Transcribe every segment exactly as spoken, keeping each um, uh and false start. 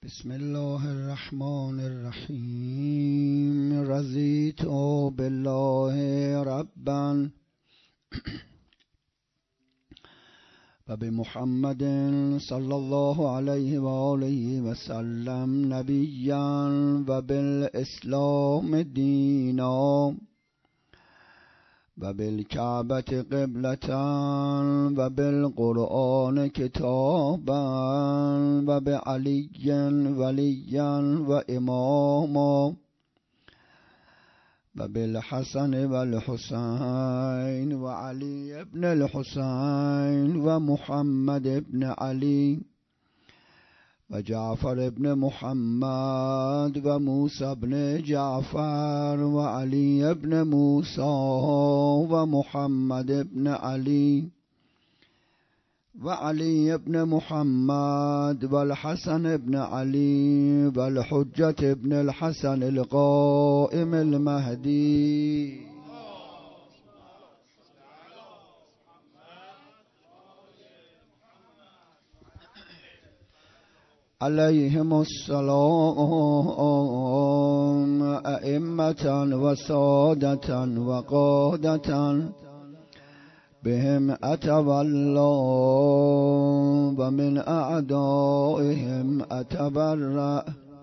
بسم الله الرحمن الرحیم. رضیت بالله ربا و بمحمد صلی الله علیه و آله و سلم نبیا و بالاسلام دینا و بالکعبة قبلة و بالقرآن کتابا و بعلی ولیا و اماما و بالحسن و الحسین و علی ابن الحسین و محمد ابن علی و جعفر ابن محمد و موسی ابن جعفر و علی ابن موسی و محمد ابن علی و علی ابن محمد و الحسن ابن علی و الحجة ابن الحسن القائم المهدی. علیهم السلام ائمة و سادة و قادة بهم اتولی و من اعدائهم اتبرأ.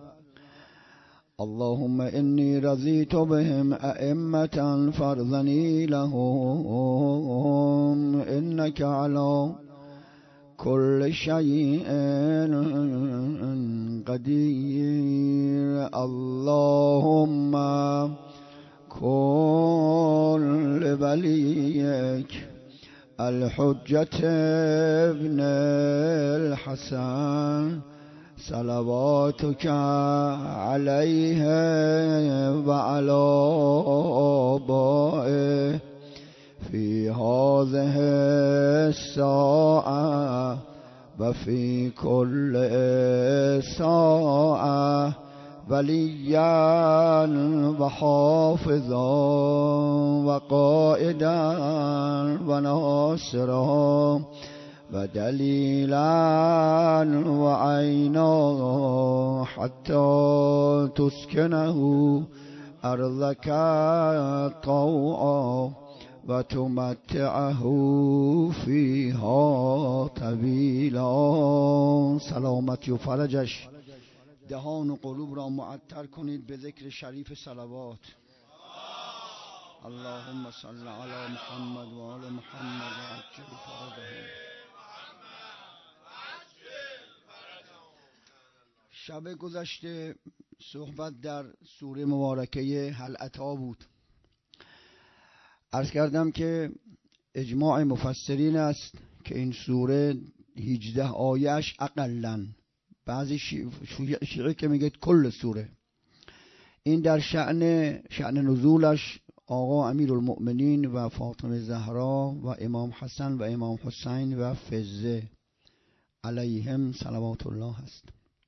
اللهم انی رضیت بهم ائمة فارضنی لهم انک علی كل شيء قدير. اللهم كن لوليك الحجة ابن الحسن صلواتك عليه وعلى آبائه في هذه الساعة وفي كل ساعة وليا وحافظا وقائدا وناصرا ودليلا وعينا حتى تسكنه أرضك طوعا و تمتعه فیها طویلا. سلامتی و فرجش دهان و قلوب را معطر کنید به ذکر شریف صلوات. اللهم صل علی محمد و آل محمد و عجل فرجهم. شب گذشته صحبت در سوره مبارکه هل اتی بود. عرض کردم که اجماع مفسرین است که این سوره هجده آیهش اقلن، بعضی شیعه که میگه کل سوره. این در شأن شأن نزولش آقا امیرالمؤمنین و فاطمه زهرا و امام حسن و امام حسین و فزه علیهم صلوات الله است.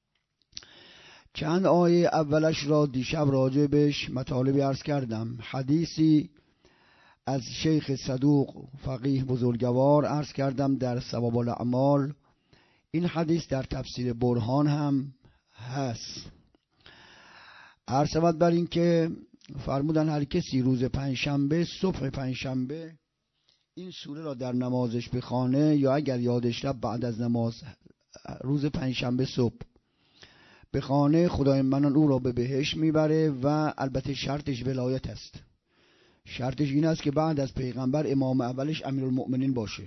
چند آیه اولش را دیشب راجع بهش مطالبی عرض کردم. حدیثی از شیخ صدوق فقیه بزرگوار عرض کردم در ثواب الاعمال. این حدیث در تفسیر برهان هم هست. عرض شود بر این که فرمودن هر کسی روز پنجشنبه صبح پنجشنبه این سوره را در نمازش بخوانه یا اگر یادش رفت بعد از نماز روز پنجشنبه صبح بخوانه، خدای منان او را به بهشت میبره و البته شرطش ولایت است. شرطش این است که بعد از پیغمبر امام اولش امیرالمؤمنین باشه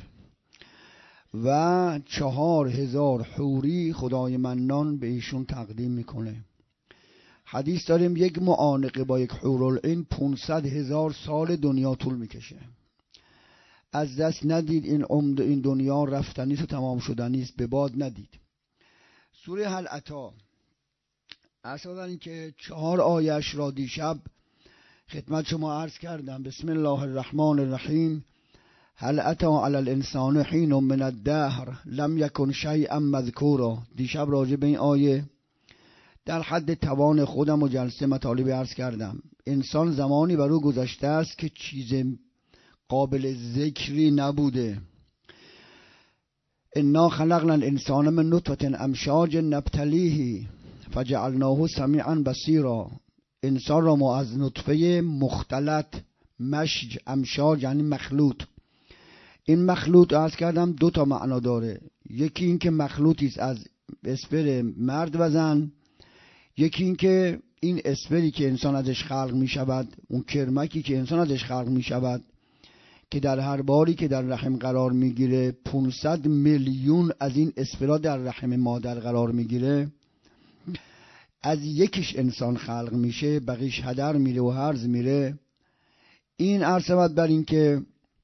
و چهار هزار حوری خدای منان به ایشون تقدیم میکنه. حدیث داریم یک معانقه با یک حورالعین پونصد هزار سال دنیا طول میکشه. از دست ندید این عمر این دنیا رفتنیست و تمام شدنیست، به باد ندید. سوره هل اتی اصلا این که چهار آیش را دیشب خدمت شما عرض کردم. بسم الله الرحمن الرحیم. هل اتی علی الانسان حین من الدهر لم یکن شیئا مذکورا. دیشب راجع به این آیه در حد توان خودم و جلسه مطالب عرض کردم. انسان زمانی بر او گذشته است که چیز قابل ذکری نبوده. انا خلقنا الانسان من نطفه امشاج نبتلیه فجعلناه سمیعا بصیرا. انسان را ما از نطفه مختلط، مشج، امشاج یعنی مخلوط. این مخلوط عرض کردم دو تا معنا داره. یکی این که مخلوطی است از اسپر مرد و زن، یکی این که این اسپری که انسان ازش خلق می شود، اون کرمکی که انسان ازش خلق می شود، که در هر باری که در رحم قرار می گیره پانصد میلیون از این اسپرا در رحم مادر قرار می گیره، از یکیش انسان خلق میشه، بقیش هدر میره و هرز میره. این عرض بر این که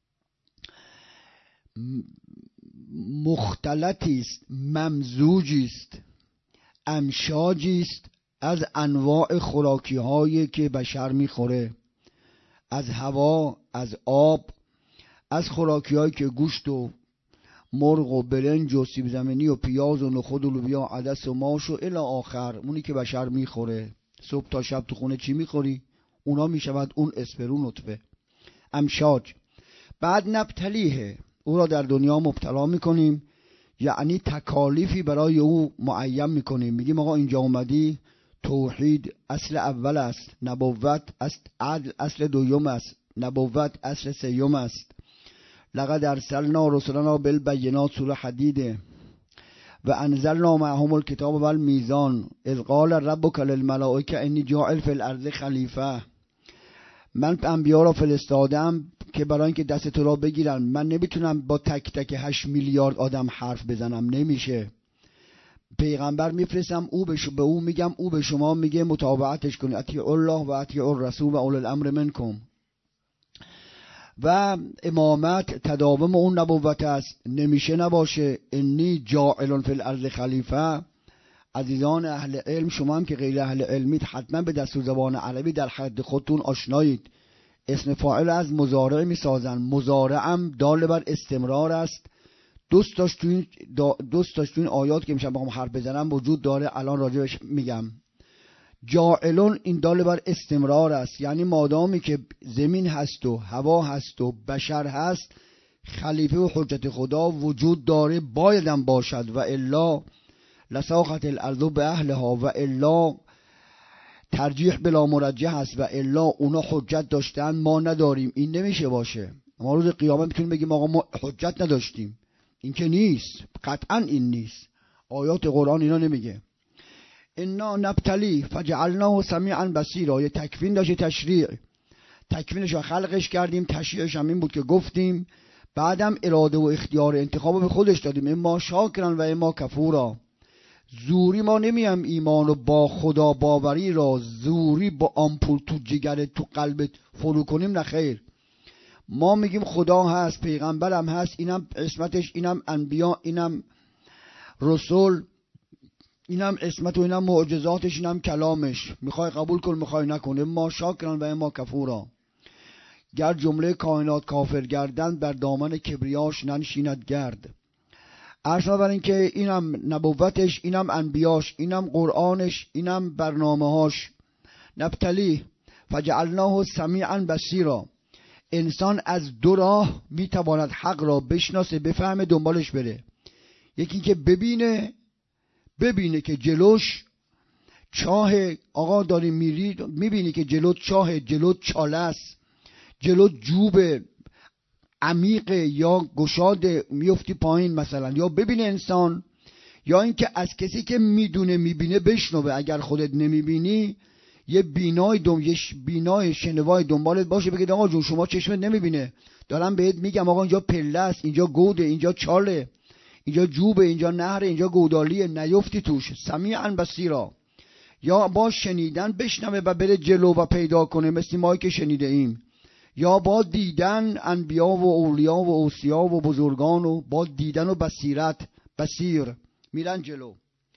مختلطی است، ممزوجی است، امشاجی است از انواع خوراکی هایی که بشر میخوره، از هوا، از آب، از خوراکی هایی که گوشت و مرغ و برنج و سیب زمینی و پیاز و نخود و لوبیا، عدس و ماش و الی آخر، اونی که بشر میخوره. صبح تا شب تو خونه چی میخوری؟ اونا میشود اون اسپرو نطفه، امشاج. بعد نبتلیه، او را در دنیا مبتلا میکنیم، یعنی تکالیفی برای او معین میکنیم. میگیم آقا اینجا اومدی، توحید اصل اول است، نبوت است، عدل اصل دوم است، نبوت اصل سیوم است. لقد ارسلنا رسلنا بالبینات، سوره حدیده. و انزلنا معهم الکتاب والمیزان اذ قال ربک للملائکه انی جاعل فی الارض خلیفه. من انبیا را فرستادم که برای اینکه دست تو را بگیرن. من نمیتونم با تک تک هشت میلیارد آدم حرف بزنم، نمیشه. پیغمبر میفرستم، او به به او میگم، او به شما میگه متابعتش کنید. اطیعوا الله و اطیعوا الرسول و اولی الامر منکم. و امامت تداوم اون نبوت است، نمیشه نباشه. انی جاعل فی الارض خلیفه. عزیزان اهل علم، شما هم که غیر اهل علمید حتما به دستور زبان عربی در حد خودتون آشنایید. اسم فاعل از مضارع میسازن، مضارعم دال بر استمرار است. دوست داشت تو این دوست داشت تو این آیات که میشن بخوام حرف بزنم وجود داره، الان راجعش میگم. جاعلون این دال بر استمرار است، یعنی مادامی که زمین هست و هوا هست و بشر هست، خلیفه و حجت خدا وجود داره، بایدم باشد. و الا لساخت الارض به اهلها، و الا ترجیح بلا مرجح است، و الا اونا حجت داشتن ما نداریم. این نمیشه باشه. ما روز قیامت میتونیم بگیم آقا ما حجت نداشتیم. این که نیست، قطعا این نیست. آیات قرآن اینا نمیگه. انا نبتلی فجعلناه سمیعا بصیرا. یه تکوین داشته، تشریع. تکوینش رو خلقش کردیم، تشریعش هم این بود که گفتیم، بعدم اراده و اختیار انتخاب به خودش دادیم. اما شاکرن و اما کفورا. زوری ما نمیم ایمان و با خدا باوری را زوری با آمپول تو جگرت تو قلبت فرو کنیم، نخیر. ما میگیم خدا هست، پیغمبرم هست، اینم اسمتش، اینم انبیا، اینم رسول، اینم اسمت و اینم معجزاتش، اینم کلامش. میخوای قبول کن، میخوای نکن. ما شاکران و اما کفورا. گر جمله کائنات کافر گردند، بر دامن کبریاش ننشیند گرد. عرض بر این که اینم نبوتش، اینم انبیاش، اینم قرآنش، اینم برنامه‌هاش. نبتلی فجعلناه سمیعا بصیرا. انسان از دو راه میتواند حق را بشناسه، بفهمه، دنبالش بره. یکی که ببینه ببینه که جلوش چاه، آقا داری میری میبینی که جلوت چاه، جلوت چاله است، جلوت جوب عمیق یا گشاد، میفتی پایین مثلا. یا ببینه انسان، یا اینکه از کسی که میدونه میبینه بشنوه. اگر خودت نمیبینی یه بینای دم یه بینای شنوای دنبالت باشه، بگید آقا جون شما چشمت نمیبینه، دارم بهت میگم آقا اینجا پله است، اینجا گوده، اینجا چاله، اینجا جوبه، اینجا نهر، اینجا گودالیه، نیفتی توش. سمیعا بصیرا. یا با شنیدن بشنوه و بره جلو و پیدا کنه، مثل ما که شنیده ایم. یا با دیدن انبیا و اولیا و اوصیا و بزرگان، و با دیدن و بصیرت، بصیر، میرن جلو.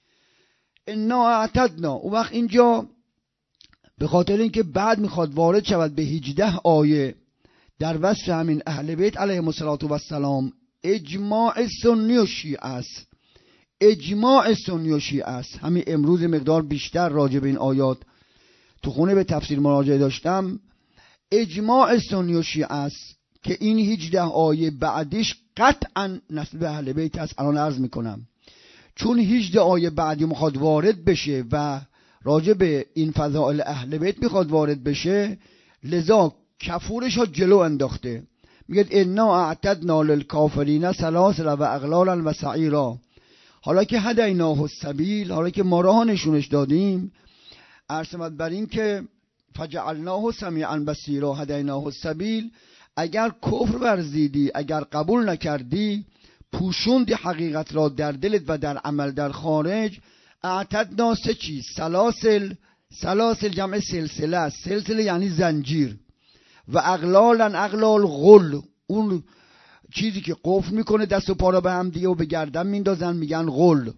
انا اعتدنا. اون وقت اینجا به خاطر اینکه بعد میخواد وارد شود به هجده آیه در وصف همین اهل بیت علیهم السلام، اجماع سنی و شیعه است. اجماع سنی و شیعه است. همین امروز مقدار بیشتر راجع به این آیات تو خونه به تفسیر مراجعه داشتم. اجماع سنی و شیعه است که این هجده آیه بعدش قطعا نسل به اهل بیت است. الان عرض میکنم، چون هجده آیه بعدی میخواد وارد بشه و راجع به این فضائل اهل بیت میخواد وارد بشه، لذا کفورش ها جلو انداخته. میگه انا اعتدنا للکافرین سلاسل و اغلالا و سعیرا. حالا که هدیناه السبیل، حالا که ما راه نشونش دادیم، ارسمت بر این که فجعلناه سمیعا بصیرا هدیناه السبیل، اگر کفر ورزیدی، اگر قبول نکردی، پوشوندی حقیقت را در دلت و در عمل در خارج، اعتدنا سه چیز، سلاسل، سلاسل جمع سلسله است، سلسله یعنی زنجیر، و اغلالا، اغلال غل، اون چیزی که قفل میکنه دست و پا را به هم دیگه و به گردن میندازن میگن غل،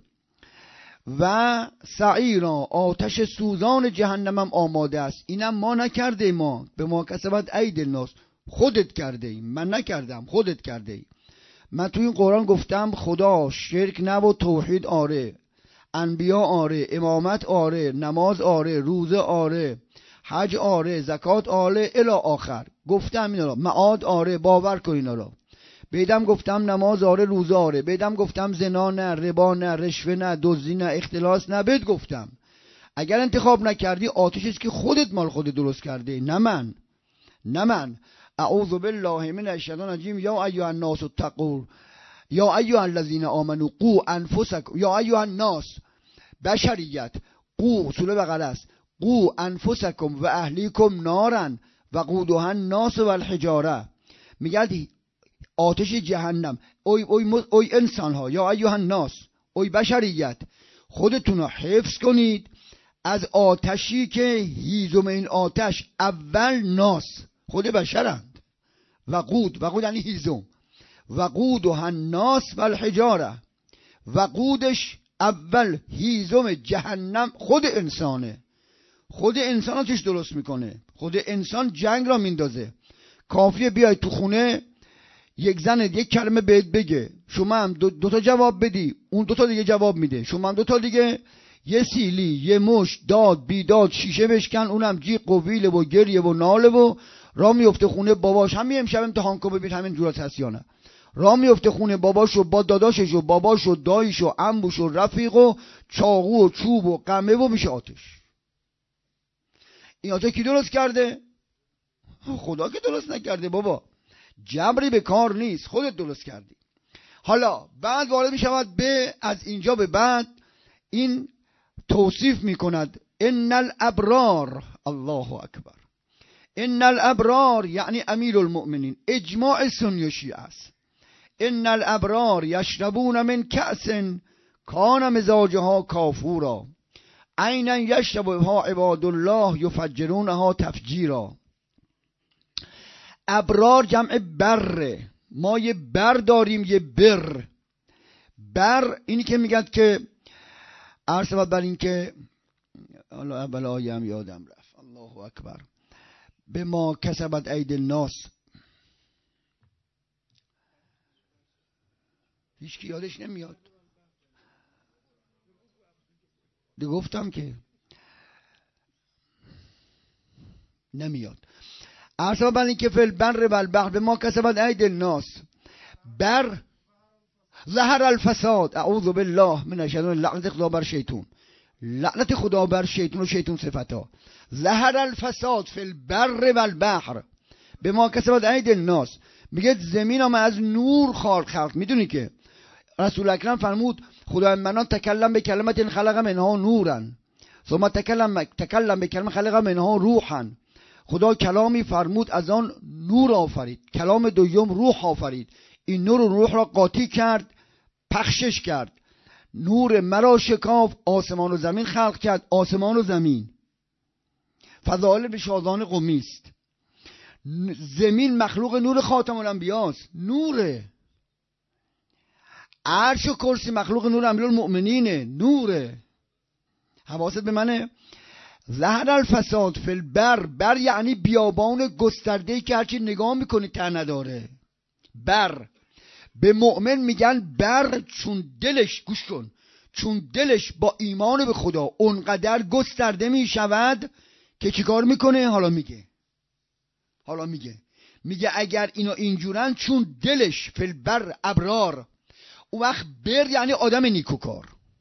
و سعیرا، آتش سوزان جهنم هم آماده است. اینم ما نکرده، ما به ما کسبت اید الناس، خودت کرده ایم، من نکردم، خودت کرده ای. من توی این قرآن گفتم خدا شرک نه و توحید آره، انبیا آره، امامت آره، نماز آره، روزه آره، حج آره، زکات آره، الی آخر گفتم اینا را، معاد آره، باور کن اینا را. بیدم گفتم نماز آره، روزه آره، بیدم گفتم زنا نه، ربا نه، رشوه نه، دزدی نه، اختلاس نه. بید گفتم اگر انتخاب نکردی آتش است که خودت مال خودت درست کرده، نه من، نه من. اعوذ بالله من الشیطان الرجیم. یا ایها الناس اتقوا، یا ایها الذین آمنوا قوا انفسکم، یا ایها الناس، بشریت، قو اصول بقره است، قو انفسکم و اهلیکم نارن و قودها الناس و الحجاره. میگه آتش جهنم، اوی اوی اوی انسان ها، یا ایها الناس، اوی بشریت، خودتون رو حفظ کنید از آتشی که هیزم این آتش اول ناس خود بشرند، و قود، و قود یعنی هیزم، و قودها الناس و الحجاره، و قودش اول هیزم جهنم خود انسانه. خود انسان ها چش درست میکنه، خود انسان جنگ را میندازه. کافیه بیای تو خونه یک زن یک کلمه بهت بگه، شما هم دو, دو تا جواب بدی، اون دو تا دیگه جواب میده، شما هم دو تا دیگه، یه سیلی، یه مش داد بیداد، شیشه بشکن، اونم جیغ و ویله و گریه و ناله و را میفته خونه باباش. همین امشب امتحان کن ببین همین جورات هست یا نه. را میفته خونه باباشو با داداشش و باباش و دایش و عموش و رفیق و چاقو و چوب و قمه و میشه آتش. این آتش کی درست کرده؟ خدا که درست نکرده بابا، جبری به کار نیست، خودت درست کردی. حالا بعد وارد می شود به از اینجا به بعد این توصیف می کند ان الابرار، الله اکبر، ان الابرار یعنی امیر المؤمنین، اجماع سنی و شیعه است. ان الابرار یشربون من کأس کان مزاجها کافورا عینا یشربها عباد الله یفجرونها تفجیرا. ابرار جمع بره، ما یه بر داریم، یه بر. بر اینی که میگد که عرض بر این که الله اول آیه هم یادم رفت، الله اکبر، به ما کسبت اید الناس، هیچ کی یادش نمیاد. دیگه گفتم که نمیاد. عرض بر این که فی البر و البحر به ما کسبت اید الناس، بر ظهر الفساد، اعوذ بالله من الشیطان، لعنت خدا بر شیطان، لعنت خدا بر شیطان و شیطان صفتا. ظهر الفساد فی البر و البحر به ما کسبت اید الناس. میگه زمین هم از نور خلق. میدونی که رسول اکرم فرمود خدا منان تکلم به کلمت خلق منها نورا ثم تکلم تکلم به کلمت خلق منها روحا. خدا کلامی فرمود از آن نور آفرید، کلام دوم روح آفرید. این نور و روح را قاطی کرد، پخشش کرد. نور مرا شکاف، آسمان و زمین خلق کرد، آسمان و زمین. فضائل به شادان قمی است. زمین مخلوق نور خاتم الانبیاء است، نوره. عرش و کرسی مخلوق نور امیرالمؤمنینه، نوره. حواست به منه. ظهر الفساد فی البر، بر یعنی بیابان گسترده‌ای که هرچی نگاه میکنی ته نداره. بر به مؤمن میگن بر چون دلش، گوش کن، چون دلش با ایمان به خدا اونقدر گسترده میشود که چیکار میکنه؟ حالا میگه حالا میگه میگه اگر اینا اینجورن، چون دلش فی البر ابرار، اون وقت بر یعنی آدم نیکوکار.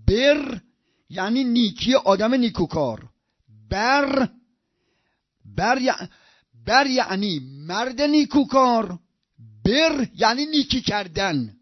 بر یعنی نیکی، آدم نیکوکار. بر بر, ی... بر یعنی مرد نیکوکار. بر یعنی نیکی کردن.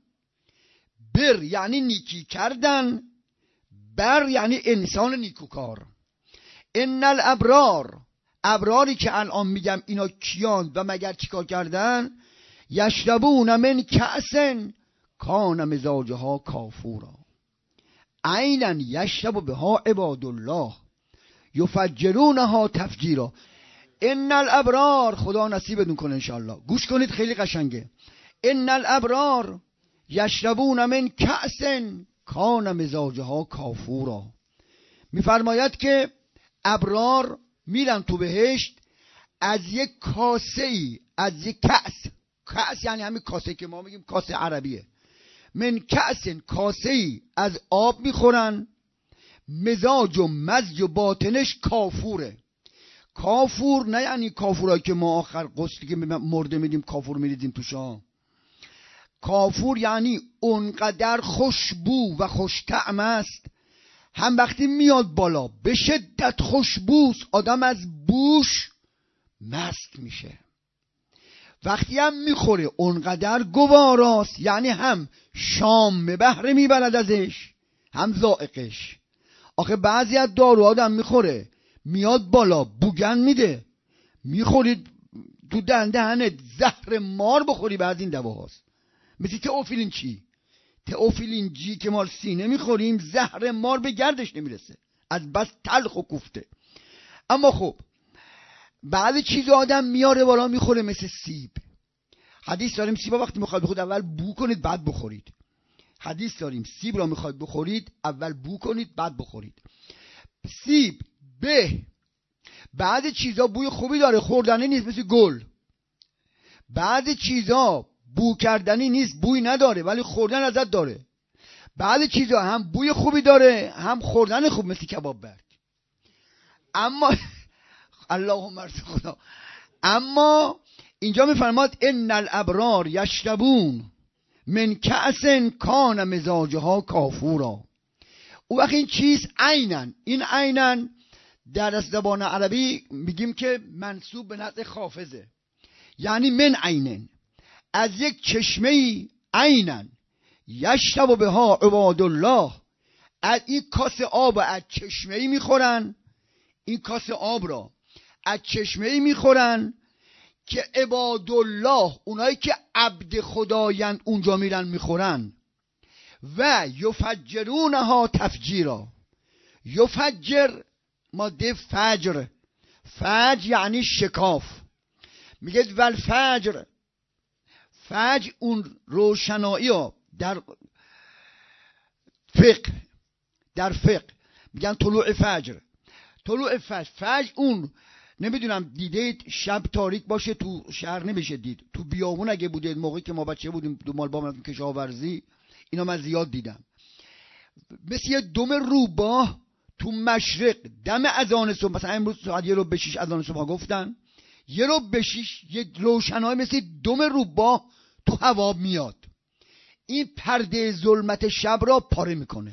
بر یعنی نیکی کردن. بر یعنی انسان نیکوکار. ان الابرار، ابراری که الان میگم اینا کیان و مگر چیکار کردن؟ یشربون من کأسن کان مزاجها کافورا عینا یشرب بها عباد الله یفجرونها تفجیرا. ان الابرار، خدا نصیبتون کنه انشاءالله، گوش کنید خیلی قشنگه. ان الابرار یشربون من کأسن کان مزاجها کافورا. میفرماید که ابرار میرن تو بهشت از یک کاسه ای، از یک کأس. کأس یعنی همین کاسه که ما میگیم کاسه عربیه. من کأسن، کاسه ای از آب میخورن، مزاج و مزج و باطنش کافوره. کافور نه یعنی کافورایی که ما آخر غسلی که مرده میدیم کافور میریزیم توشا. کافور یعنی اونقدر خوشبو و خوش طعم است، هم وقتی میاد بالا به شدت خوشبوست، آدم از بوش مست میشه. وقتی هم میخوره اونقدر گواراست، یعنی هم شام به بهره میبرد ازش، هم ذائقش. آخه بعضی از دارو آدم میخوره میاد بالا بوگن میده، میخورید تو دهنت زهر مار بخوری. بعد این دواهاست مثل تئوفیلین چی تئوفیلین جی که ما سینه میخوریم، زهر مار به گردش نمیرسه از بس تلخ و کوفته. اما خب بعضی چیز آدم میاره بالا میخوره، مثل سیب. حدیث داریم سیب وقتی میخواید بخورید اول بو کنید بعد بخورید. حدیث داریم سیب را میخواید بخورید اول بو کنید بعد بخورید. سیب به بعضی چیزا بوی خوبی داره، خوردنی نیست، مثل گل. بعضی چیزا بو کردنی نیست، بوی نداره ولی خوردن ازت داره. بعضی چیزا هم بوی خوبی داره هم خوردن خوب، مثل کباب برگ. اما اللهم ارز خدا. اما اینجا میفرماد ان الابرار یشربون من کأس کان مزاجها کافورا. او وقت این چیز عینن، این عینن در زبان عربی میگیم که منسوب به نطق خافضه، یعنی من عینن، از یک چشمه عینن یشرب بها عباد الله. از این کاس آب از چشمه میخورن، این کاس آب را از چشمه میخورن که عباد الله، اونایی که عبد خدایند اونجا میرن میخورن. و یفجرونها تفجیرا. یفجر ماده فجر، فجر یعنی شکاف. میگه ول فجر، فجر اون روشنایی ها در فقه، در فقه میگن طلوع فجر. طلوع فجر، فجر اون نمیدونم دیدید شب تاریک باشه تو شهر نمیشه دید، تو بیابون اگه بودید موقعی که ما بچه بودیم دو مال با من کشاورزی اینا من زیاد دیدم، مثل یه دم روباه تو مشرق دم اذان صبح، مثلا امروز ساعت یه رو به شیش اذان صبح گفتن، یه رو به شیش یه روشنای مثل دم روباه تو هوا میاد. این پرده ظلمت شب را پاره میکنه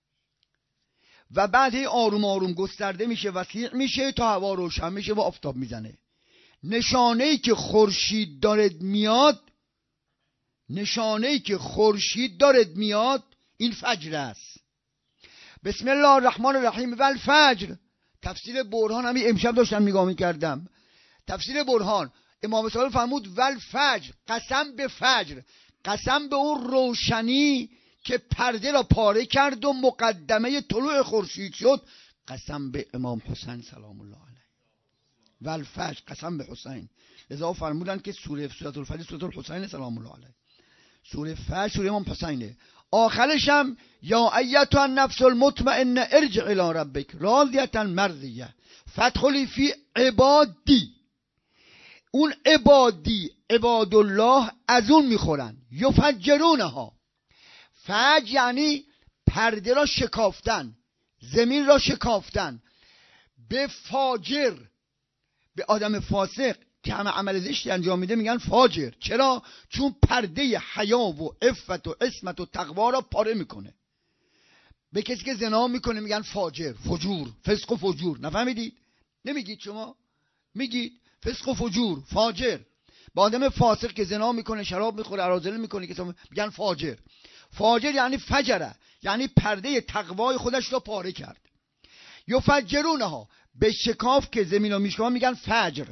و بعد هی آروم آروم گسترده میشه، وسیع میشه تا هوا روشن میشه و آفتاب میزنه. نشانه‌ای که خورشید دارد میاد، نشانه‌ای که خورشید دارد میاد این فجر است. بسم الله الرحمن الرحیم و الفجر. تفسیر برهان همین امشب داشتم نگاه میکردم. تفسیر برهان امام صادق فرمود و الفجر، قسم به فجر، قسم به اون روشنی که پرده را پاره کرد و مقدمه طلوع خورشید شد. قسم به امام حسین سلام الله علیه. و الفجر، قسم به حسین. لذا فرمودن که سوره سوره الفجر سوره الحسین سلام الله علیه. سوره فجر سوره امام حسینه. آخرش هم یا ایتها النفس المطمئنه ارجع الی ربک راضیه مرضیه فادخلی فی عبادی. اون عبادی، عباد الله، از اون میخورن. یفجرونها، فجر یعنی پرده را شکافتن، زمین را شکافتن. به فاجر، به آدم فاسق که همه عمل زشتی انجام میده میگن فاجر. چرا؟ چون پرده حیا و عفت و عصمت و تقوا را پاره میکنه. به کسی که زنا میکنه میگن فاجر، فجور، فسق و فجور. نفهمیدید؟ نمیگید شما؟ میگید فسق و فجور، فاجر. با آدم فاسق که زنا میکنه، شراب میخوره، اراذل میکنه که میگن فاجر. فاجر یعنی فجره، یعنی پرده تقوای خودش رو پاره کرد. یفجرونها، به شکاف که زمین رو میشکنن میگن فجر.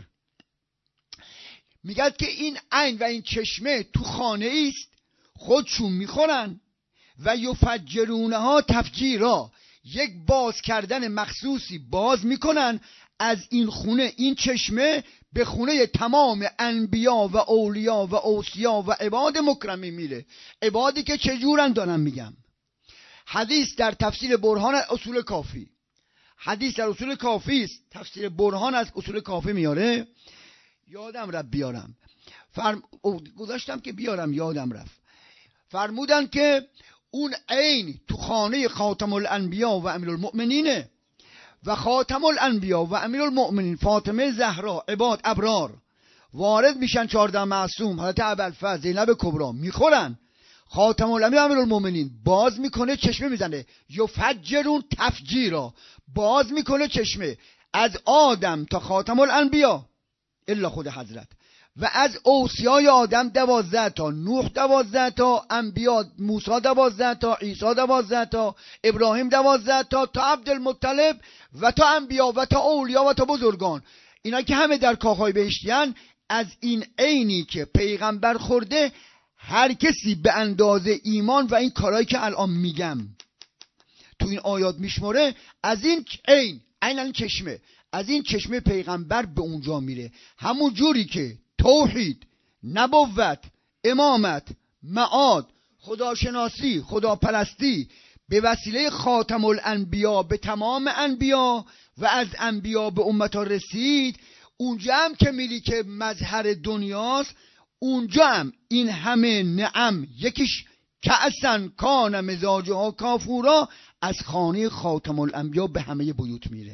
میگن که این عین و این چشمه تو خانه است، خودشون میخورن. و یفجرونها تفجیرا، یک باز کردن مخصوصی باز میکنن از این خونه، این چشمه به خونه تمام انبیا و اولیا و اوصیا و عباد مکرمی میره. عبادی که چجورن دارم میگم. حدیث در تفسیر برهان اصول کافی، حدیث در اصول کافی است، تفسیر برهان از اصول کافی میاره. یادم رفت بیارم، فرم... گذاشتم که بیارم یادم رفت. فرمودن که اون عین تو خانه خاتم الانبیا و امیرالمؤمنینه و خاتم الانبیا و امیرالمؤمنین فاطمه زهرا عباد ابرار وارد میشن، چهارده معصوم، حضرت ابوالفضل، زینب کبرا میخورن. خاتم الانبیا و امیرالمؤمنین باز میکنه چشمه میزنه، یفجرون تفجیرا، باز میکنه چشمه از آدم تا خاتم الانبیا الا خود حضرت، و از اوصیای آدم دوازده تا، نوح دوازده تا، انبیا موسی دوازده تا، عیسی دوازده تا، ابراهیم دوازده تا، تا عبدالمطلب و تا انبیا و تا اولیا و تا بزرگان. اینا که همه در کاخهای بهشتیان. از این عینی که پیغمبر خورده هر کسی به اندازه ایمان و این کارهایی که الان میگم تو این آیات میشماره، از این عین، عین چشمه، از این چشمه پیغمبر به اونجا میره. همون جوری که توحید، نبوت، امامت، معاد، خداشناسی، خداپرستی به وسیله خاتم الانبیا به تمام انبیا و از انبیا به امتا رسید، اونجا هم که میری که مظهر دنیاست، اونجا هم این همه نعم، یکیش کأسن کان مزاجها کافورا، از خانه خاتم الانبیا به همه بیوت میره.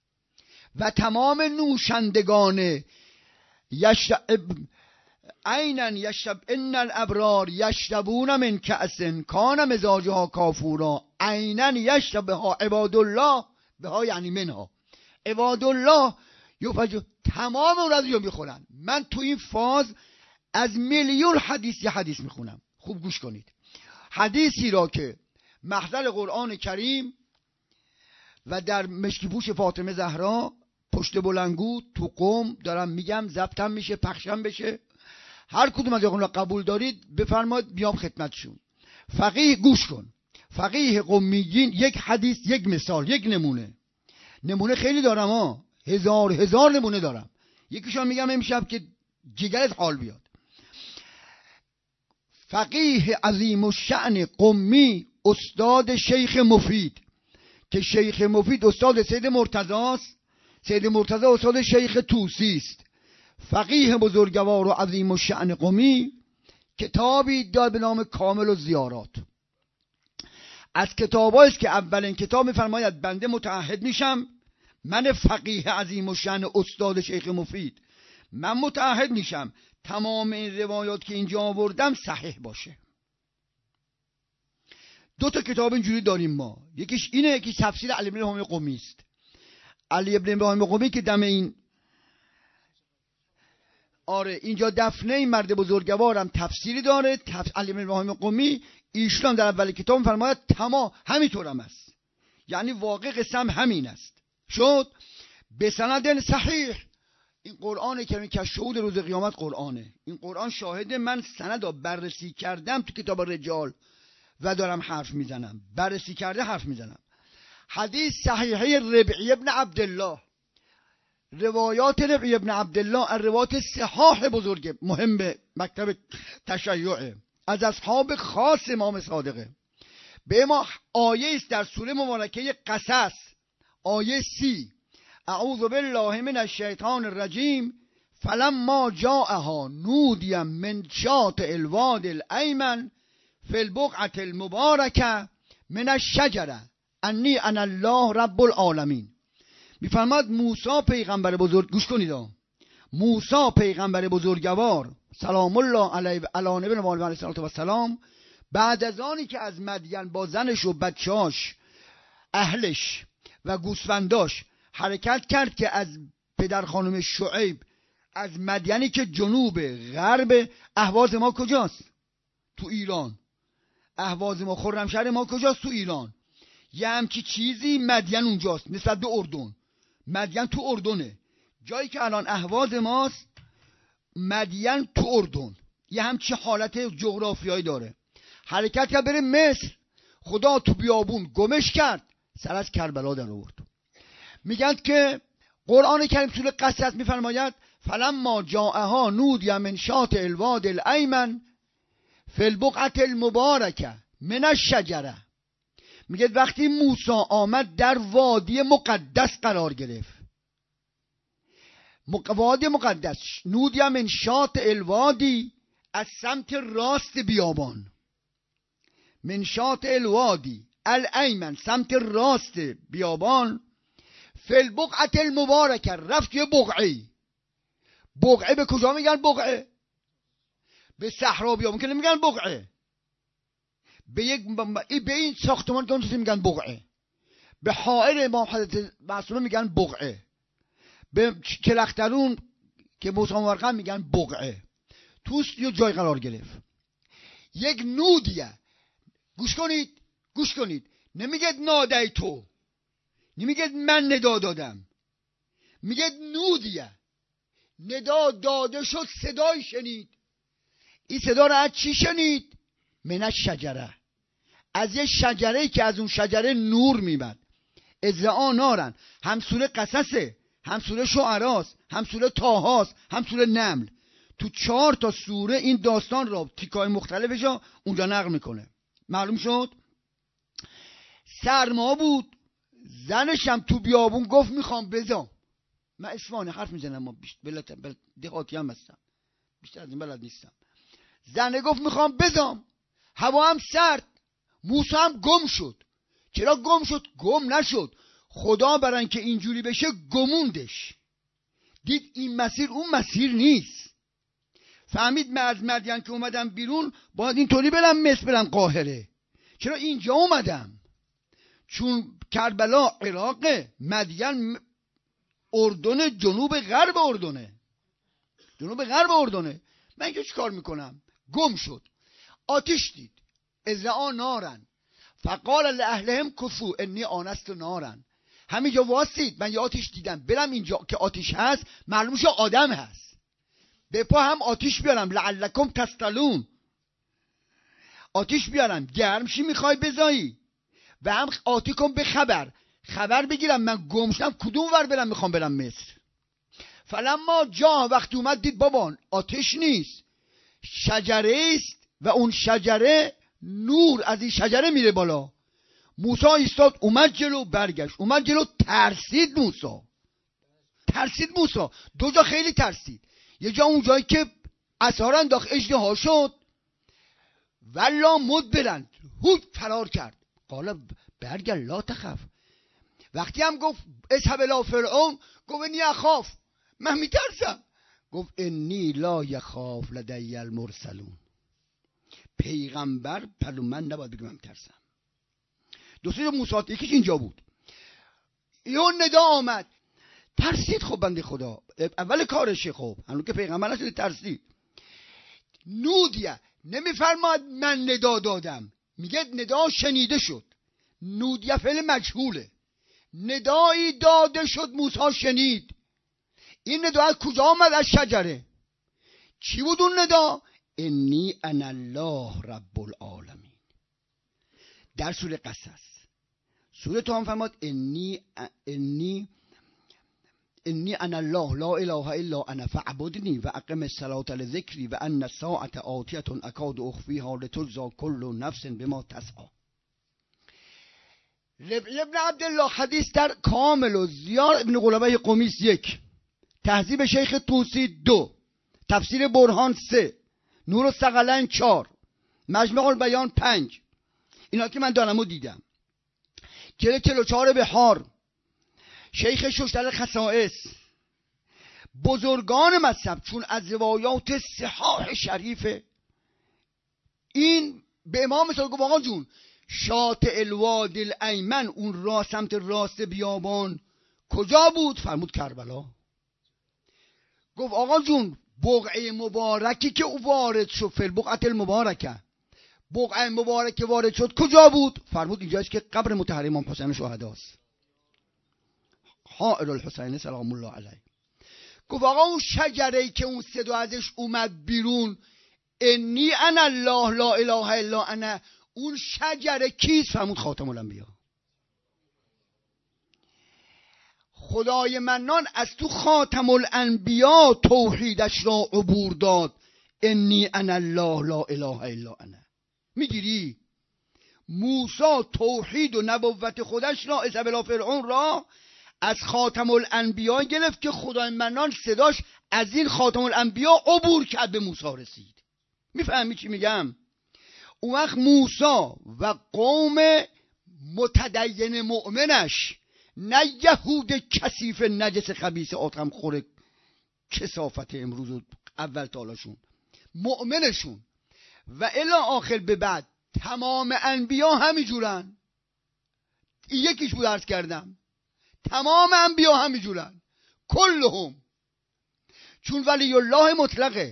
و تمام نوشندگان یشرب عینن یشرب ان الابرار یشربون من کأس کان مزاجها کافورا عینن یشربها عباد الله، بها یعنی منها عباد الله یفجر، تمام اون رو میخورن. من تو این فاز از میلیون حدیث یه حدیث میخونم، خوب گوش کنید. حدیثی را که محضر قرآن کریم و در مشکی پوش فاطمه زهرا پشت بلنگو تو قم دارم میگم، ضبطم میشه، پخشم بشه، هر کدوم از اون را قبول دارید بفرمایید بیام خدمتشون. فقیه گوش کن، فقیه قمیین یک حدیث، یک مثال، یک نمونه. نمونه خیلی دارم ها، هزار هزار نمونه دارم. یکیشون میگم امشب که جگرت حال بیاد. فقیه عظیم الشأن قمی، استاد شیخ مفید، که شیخ مفید استاد سید مرتضی است، سید مرتضی استاد شیخ طوسی است. فقیه بزرگوار و عظیم الشأن قمی کتابی داد به نام کامل الزیارات. از کتابایی است که اولین کتاب میفرماید بنده متعهد میشم، من فقیه عظیم الشأن استاد شیخ مفید، من متعهد میشم تمام این روایات که اینجا آوردم صحیح باشه. دو تا کتاب اینجوری داریم ما، یکیش اینه، یکی تفسیر علی بن ابراهیم قمی است. علی ابن ابراهیم قمی که دم این آره اینجا دفنه این مرد بزرگوارم تفسیری داره، تف... علی بن ابراهیم قمی، ایشون در اول کتاب فرماید تمام همینطورم است، یعنی واقع قسم همین است. شد به سند صحیح. این قرآنه که که شهود روز قیامت قرآنه، این قرآن شاهده. من سند رو بررسی کردم تو کتاب رجال و دارم حرف میزنم، بررسی کرده حرف میزنم. حدیث صحیحه ربعی ابن عبدالله، روایات ربعی ابن عبدالله الروایات صحاح بزرگ مهم به مکتب تشیعه از اصحاب خاص امام صادقه. به ما آیه است در سوره مبارکه قصص، آیه سی: اعوذ بالله من الشیطان الرجیم فلما جاءها نودی من شاطئ الواد الایمن فی البقعة المبارکه من الشجره انی انا الله رب العالمین. میفرماد موسی پیغمبر بزرگ، گوش کنید، موسی پیغمبر بزرگوار سلام الله علیه و علی نبی علیه السلام، بعد از آنی که از مدین با زنش و بچه‌اش اهلش و گوسفنداش حرکت کرد که از پدر خانم شعیب از مدینی که جنوب غرب، اهواز ما کجاست؟ تو ایران. اهواز ما خرمشهر ما کجاست؟ تو ایران. یه همچی چیزی مدین اونجاست نسبت به اردن. مدین تو اردنه، جایی که الان اهواز ماست مدین تو اردن. یه همچی حالت جغرافیایی داره. حرکت کرد بره مصر، خدا تو بیابون گمش کرد، سر از کربلا در آورد. میگن که قرآن کریم سوره قصص میفرماید فلما جاءها نودی من شاطئ الواد الایمن فی البقعة المبارکه من الشجره. میگه وقتی موسی آمد در وادی مقدس قرار گرفت، وادی مقدس، نودی من شاطئ الوادی، از سمت راست بیابان، من شاطئ الوادی الایمن، سمت راست بیابان، فی البقعة المبارکه، رفت یه بقعه. بقعه به کجا میگن بقعه؟ به صحرا بیابان که نمیگن بقعه. به یک به این ساختمان که میگن بقعه. به حائل امام حضرت معصومه میگن بقعه. به کلخترون که موسی مرقم میگن بقعه. توست یه جای قرار گرفت. یک نودیه. گوش کنید گوش کنید نمیگه نادی تو، نمیگه من ندا دادم، میگه نودیه، ندا داده شد، صدای شنید. این صدا رو از چی شنید؟ من الشجره، از یه شجره که از اون شجره نور میمد. اذ نارن، هم سوره قصصه، هم سوره شعراست، هم سوره طاهاست، هم سوره نمل. تو چهار تا سوره این داستان را تیکای مختلفش را اونجا نقل میکنه. معلوم شد؟ سرما بود، زنشم تو بیابون گفت میخوام بزام. من اصفهانی حرف میزنم، ما بلد بلد دهاتی هم هستم، بیشتر از این بلد نیستم. زنه گفت میخوام بزام، هوا هم سرد، موسی هم گم شد. چرا گم شد؟ گم نشد، خدا برای اینکه اینجوری بشه گموندش. دید این مسیر اون مسیر نیست، فهمید من از مدین که اومدم بیرون باید اینطوری برم مصر، برم قاهره. چرا اینجا اومدم؟ چون کربلا عراقه، مدین اردن، جنوب غرب اردنه، جنوب غرب اردنه. من اینجا چی کار میکنم؟ گم شد. آتش دید، اذ رأى نارن فقال لأهلهم کثوا انی آنست نارن. همینجا واسید، من یه آتش دیدم، برم اینجا که آتش هست معلوم شه آدم هست، به پا هم آتش بیارم لعلکم تسطلون، آتش بیارم گرم شی میخوای بزایی، و هم آتی کن به خبر خبر بگیرم من گم شدم کدوم ور برم، میخوام برم مصر. فلما جا، وقتی اومد دید بابان آتش نیست، شجره است و اون شجره نور از این شجره میره بالا. موسی ایستاد، اومد جلو، برگشت، اومد جلو، ترسید موسی، ترسید موسی دو جا خیلی ترسید. یه جا اون جایی که عصا را انداخت اژدها شد، ولا مدبرن، هود فرار کرد. قال برگرد لا تخف. وقتی هم گفت اذهب الی فرعون، گفت انی اخاف، من میترسم. گفت انی لا یخاف لدی المرسلون، پیغمبر پلو من نباید بگم من میترسم. دو سه موسی یکیش اینجا بود. یون ندا آمد، ترسید. خب بنده خدا اول کارشه، خب هنوز که پیغمبر نشده ترسید. نودیه نمیفرماد من ندا دادم، میگه ندا شنیده شد. نودیه فعل مجهوله، ندایی داده شد، موسی شنید. این ندا از کجا آمد؟ از شجره. چی بود اون ندا؟ انی انا الله رب العالمین. در سوره قصص، سوره تو هم فرماد انی انی انی انا الله لا اله الا انا فاعبدنی و اقم الصلاة لذکری و ان الساعة آتیة اکاد اخفیها لتجزی کل نفس بما تسعی. ابن عبدالله حدیث در کامل و زیار ابن قلبه قمیس یک، تهذیب شیخ طوسی دو، تفسیر برهان سه، نور الثقلین چهار، مجمع البیان پنج، اینا که من دارم و دیدم. چهل چهل و چهار بحار، شیخ ششتر خصائص، بزرگان مذهب چون از روایات صحاح شریفه. این به امام مثال گفت آقا جون شاطئ الوادی الایمن، اون را سمت راست بیابان کجا بود؟ فرمود کربلا. گفت آقا جون بقعه مبارکی که او وارد شد، فی البقعة المبارکه، بقعه مبارکه وارد شد کجا بود؟ فرمود اینجاست که قبر مطهر امام حسین شهداست، حائر الحسین سلام الله علیه. گفت آقا اون شجره‌ای که اون صدا ازش اومد بیرون، انی انا الله لا اله الا انا، اون شجره کیست؟ فرمود خاتم الانبیا. خدای منان از تو خاتم الانبیا توحیدش را عبور داد، انی انا الله لا اله الا انا. میگیری؟ موسی توحید و نبوت خودش را اسبلا فرعون را از خاتم الانبیا گرفت که خدای منان صداش از این خاتم الانبیا عبور کرد به موسی رسید. میفهمی چی میگم؟ اون وقت موسی و قوم متدین مؤمنش، نه یهود کثیف نجس خبیث آدم خور کثافت امروز و اول تالاشون، مؤمنشون و الی آخر به بعد تمام انبیا همین جورن. یکیش بود عرض کردم، تمام انبیا همین جورن کلهم، چون ولی الله مطلقه،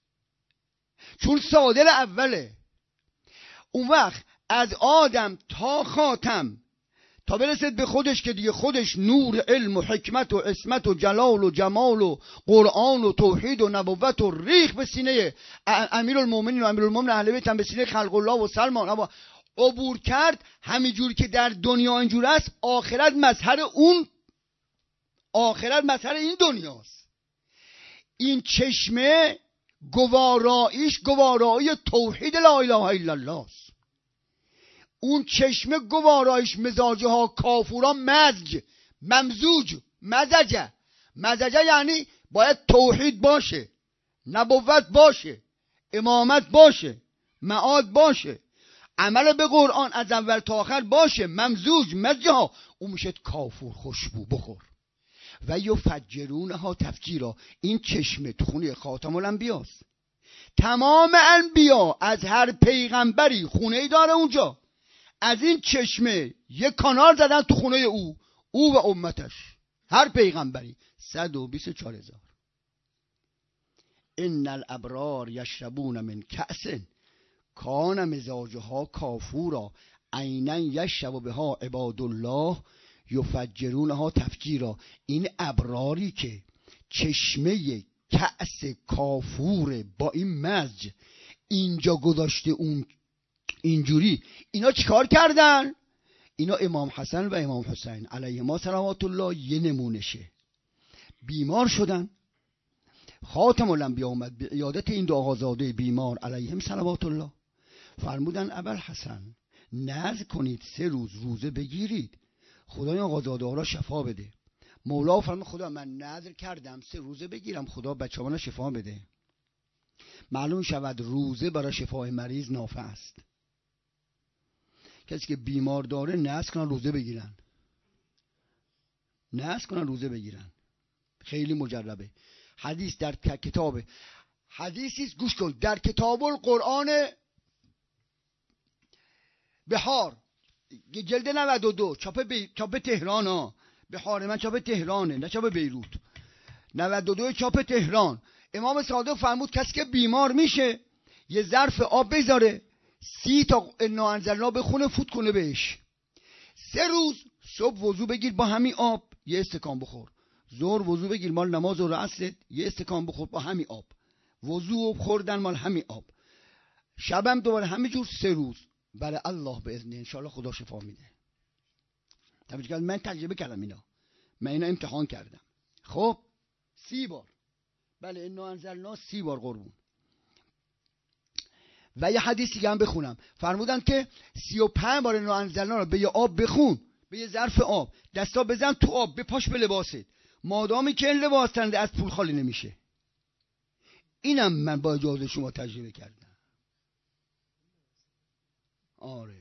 چون صادر اوله. اون وقت از آدم تا خاتم تا برسید به خودش که دیگه خودش نور علم و حکمت و عصمت و جلال و جمال و قرآن و توحید و نبوت و ریخ به سینه امیرالمومنین و امیرالمومنین اهل بیت هم به سینه خلق الله و سلمان عبور کرد. همینجور که در دنیا اینجور است، آخرت مظهر اون، آخرت مظهر این دنیاست. این چشمه گواراییش گوارایی توحید لا اله الا الله است. اون چشمه گوارایش مزاجه ها کافورا مزج، ممزوج، مزجه. مزجه یعنی باید توحید باشه، نبوت باشه، امامت باشه، معاد باشه، عمل به قرآن از اول تا آخر باشه، ممزوج، مزجه ها. اون میشه کافور، خوشبو بخور. و یفجرونه ها تفجیرا. این چشمه تو خونه خاتم الانبیاست. تمام انبیا از هر پیغمبری خونه ای داره اونجا، از این چشمه یک کانال زدن تو خونه او، او و امتش، هر پیغمبری. صد و بیست و چهار هزار. ان الابرار یشربون من کأس کان مزاجها کافورا عینا یشرب بها عباد الله یفجرونها تفجیرا. این ابراری که چشمه کأس کافور با این مزج اینجا گذاشته، اون اینجوری، اینا چیکار کردن؟ اینا امام حسن و امام حسین علیهما صلوات الله یه نمونشه. بیمار شدن، خاتم الانبیا اومد به عیادت این دو آقازاده بیمار علیهم صلوات الله. فرمودن ابوالحسن نذر کنید سه روز روزه بگیرید، خدای آقازاده ها را شفا بده. مولا فرمود خدا من نذر کردم سه روزه بگیرم، خدا بچه‌ها را شفا بده. معلوم شود روزه برای شفای مریض نافع است. کسی که بیمار داره نذر کنن روزه بگیرن، نذر کنن روزه بگیرن، خیلی مجربه. حدیث در کتاب حدیثی است، گوش کن، در کتاب القرآن بهار جلد نود و دو چاپ بی... چاپ تهران ها، بهار من چاپ تهرانه نه چاپ بیروت، نود و دو چاپ تهران. امام صادق فرمود کسی که بیمار میشه یه ظرف آب بذاره، سی تا انا انزلنا بخونه، فوت کنه بهش. سه روز صبح وضو بگیر با همین آب یه استکان بخور، ظهر وضو بگیر مال نماز و عصر یه استکان بخور با همین آب، وضو خوردن مال همین آب، شبم دوباره همینجور سه روز. برای الله به اذن انشاءالله خدا شفا میده. تبریک من تجربه کردم اینا، من اینا امتحان کردم. خب سی بار، بله انا انزلنا سی بار قربون. و یه حدیثی هم بخونم، فرمودن که سی و پنج بار انا انزلنا رو به یه آب بخون، به یه ظرف آب، دستا بزن تو آب، بپاش به لباست، مادامی که این لباس تنده از پول خالی نمیشه. اینم من با اجازه شما تجربه کردم. آره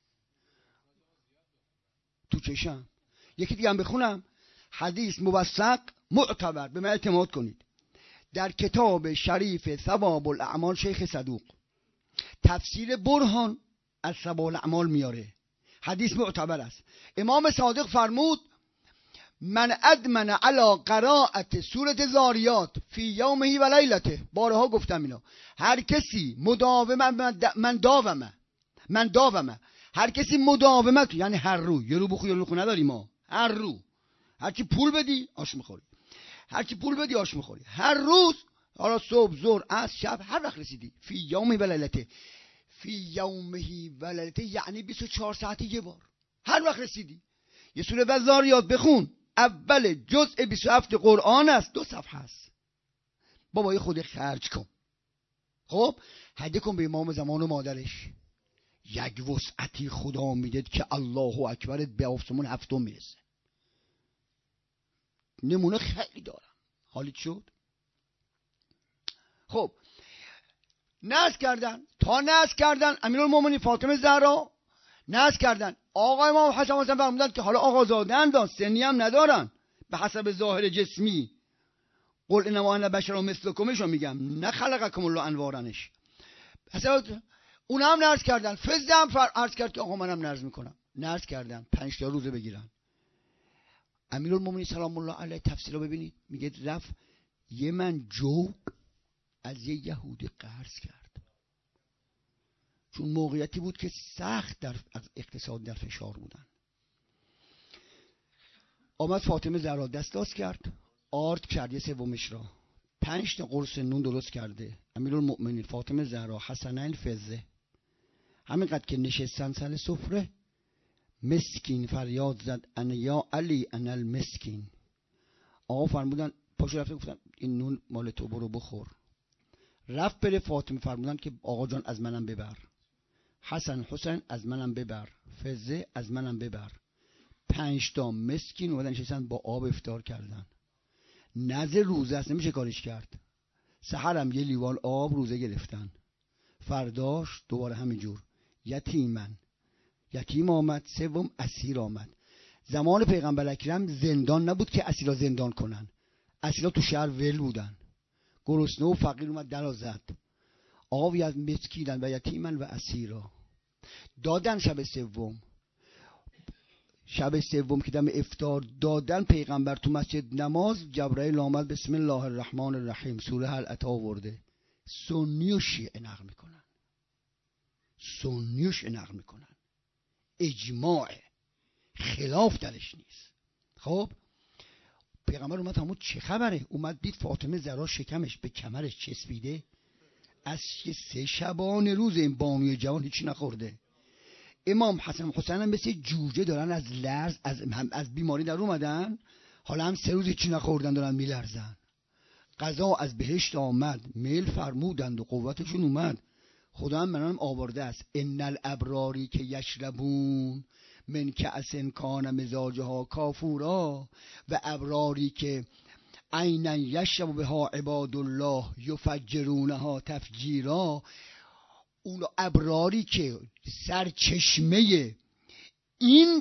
تو چشم. یکی دیگه هم بخونم، حدیث موثق معتبر، به من اعتماد کنید، در کتاب شریف ثواب الاعمال شیخ صدوق، تفسیر برهان از سبال اعمال میاره، حدیث معتبر است. امام صادق فرمود من ادمن علی قراءت سورة زاریات فی یومه و لیلته، بارها گفتم اینا، هر کسی مداومه، من داومه من داومه هر کسی مداومت، یعنی هر رو، یه رو بخو یه رو بخو نداریم ما، هر رو، هر کی پول بدی آش میخوری، هر کی پول بدی آش میخوری، هر روز، حالا صبح ظهر عصر شب، هر وقت رسیدی، فی یومه و لیلته، فی یومه و لیلته یعنی بیست و چهار ساعتی یه بار، هر وقت رسیدی یه سوره زاریات بخون. اول جزء بیست و هفت قرآن است، دو صفحه است، بابای خود خرج کن. خب هدیه کن به امام زمان و مادرش، یک وسعتی خدا میده که الله اکبرت به آسمون هفتم میرسه. نمونه خیلی دارم، حالی شد. خب نذر کردن، تا نذر کردن امیرالمومنین فاطمه زهرا نذر کردن، آقای امام حسن حسین فرمودن که حالا آقازاده‌اند، دان سنی هم ندارن به حسب ظاهر جسمی، قل انما انا بشر مثلکمشو میگم، نه خلقکم الله انوارنش، اصلا اون هم نذر کردن. فزده هم فر عرض کرد که آقا منم نذر میکنم، نذر کردن پنج تا روزه بگیرن. امیرالمومنین سلام الله علیه تفسیر رو ببینید، میگه رفت یه من جو از یه یهودی قرض کرد، چون موقعیتی بود که سخت در از اقتصاد در فشار بودن. آمد فاطمه زهرا دستاز کرد، آرد کرد یه سومش را، پنج تا قرص نون درست کرده. امیرالمؤمنین فاطمه زهرا حسنین فزه همینقدر که نشستن سر سفره، مسکین فریاد زد انا یا علی انا المسکین. آقا فرمودن پاشو، رفت گفتن این نون مال تو، برو بخور. رفت بره، فاطمه فرمودن که آقا جان از منم ببر، حسن حسین از منم ببر، فزه از منم ببر. پنج تا مسکین اومدن نشستن با آب افطار کردن. نزد روزه است، نمیشه کارش کرد. سحرم یه لیوان آب روزه گرفتن، فرداش دوباره همینجور. یتیمن، یتیم آمد، سوم اسیر آمد. زمان پیغمبر اکرم زندان نبود که اسیرا زندان کنن، اسیرا تو شهر ول بودن. گرسنه و فقیر اومد در زد، آبی از مسکینن و یتیمن و اسیرا دادن. شب سوم شب سوم که دم افطار دادن، پیغمبر تو مسجد نماز، جبرائیل آمد بسم الله الرحمن الرحیم سوره هل اتی آورده. سنی و شیعه نقل میکنن، سنی و شیعه نقل میکنن، اجماع، خلاف درش نیست. خب پیغمبر اومد همون چه خبره، اومد دید فاطمه زهرا شکمش به کمرش چسبیده، از سه شبانه روز این بانوی جوان هیچی نخورده. امام حسن حسین هم مثل جوجه دارن از لرز از, از بیماری در اومدن، حالا هم سه روز هیچی نخوردن دارن میلرزن. قضا از بهشت آمد، میل فرمودند و قوتشون اومد. خدا هم منم آورده است ان الابراری که یشربون من کأس کان مزاجها کافورا، و ابراری که عینا یشرب بها عباد الله یفجرونها تفجیرا، اون ابراری که سرچشمه این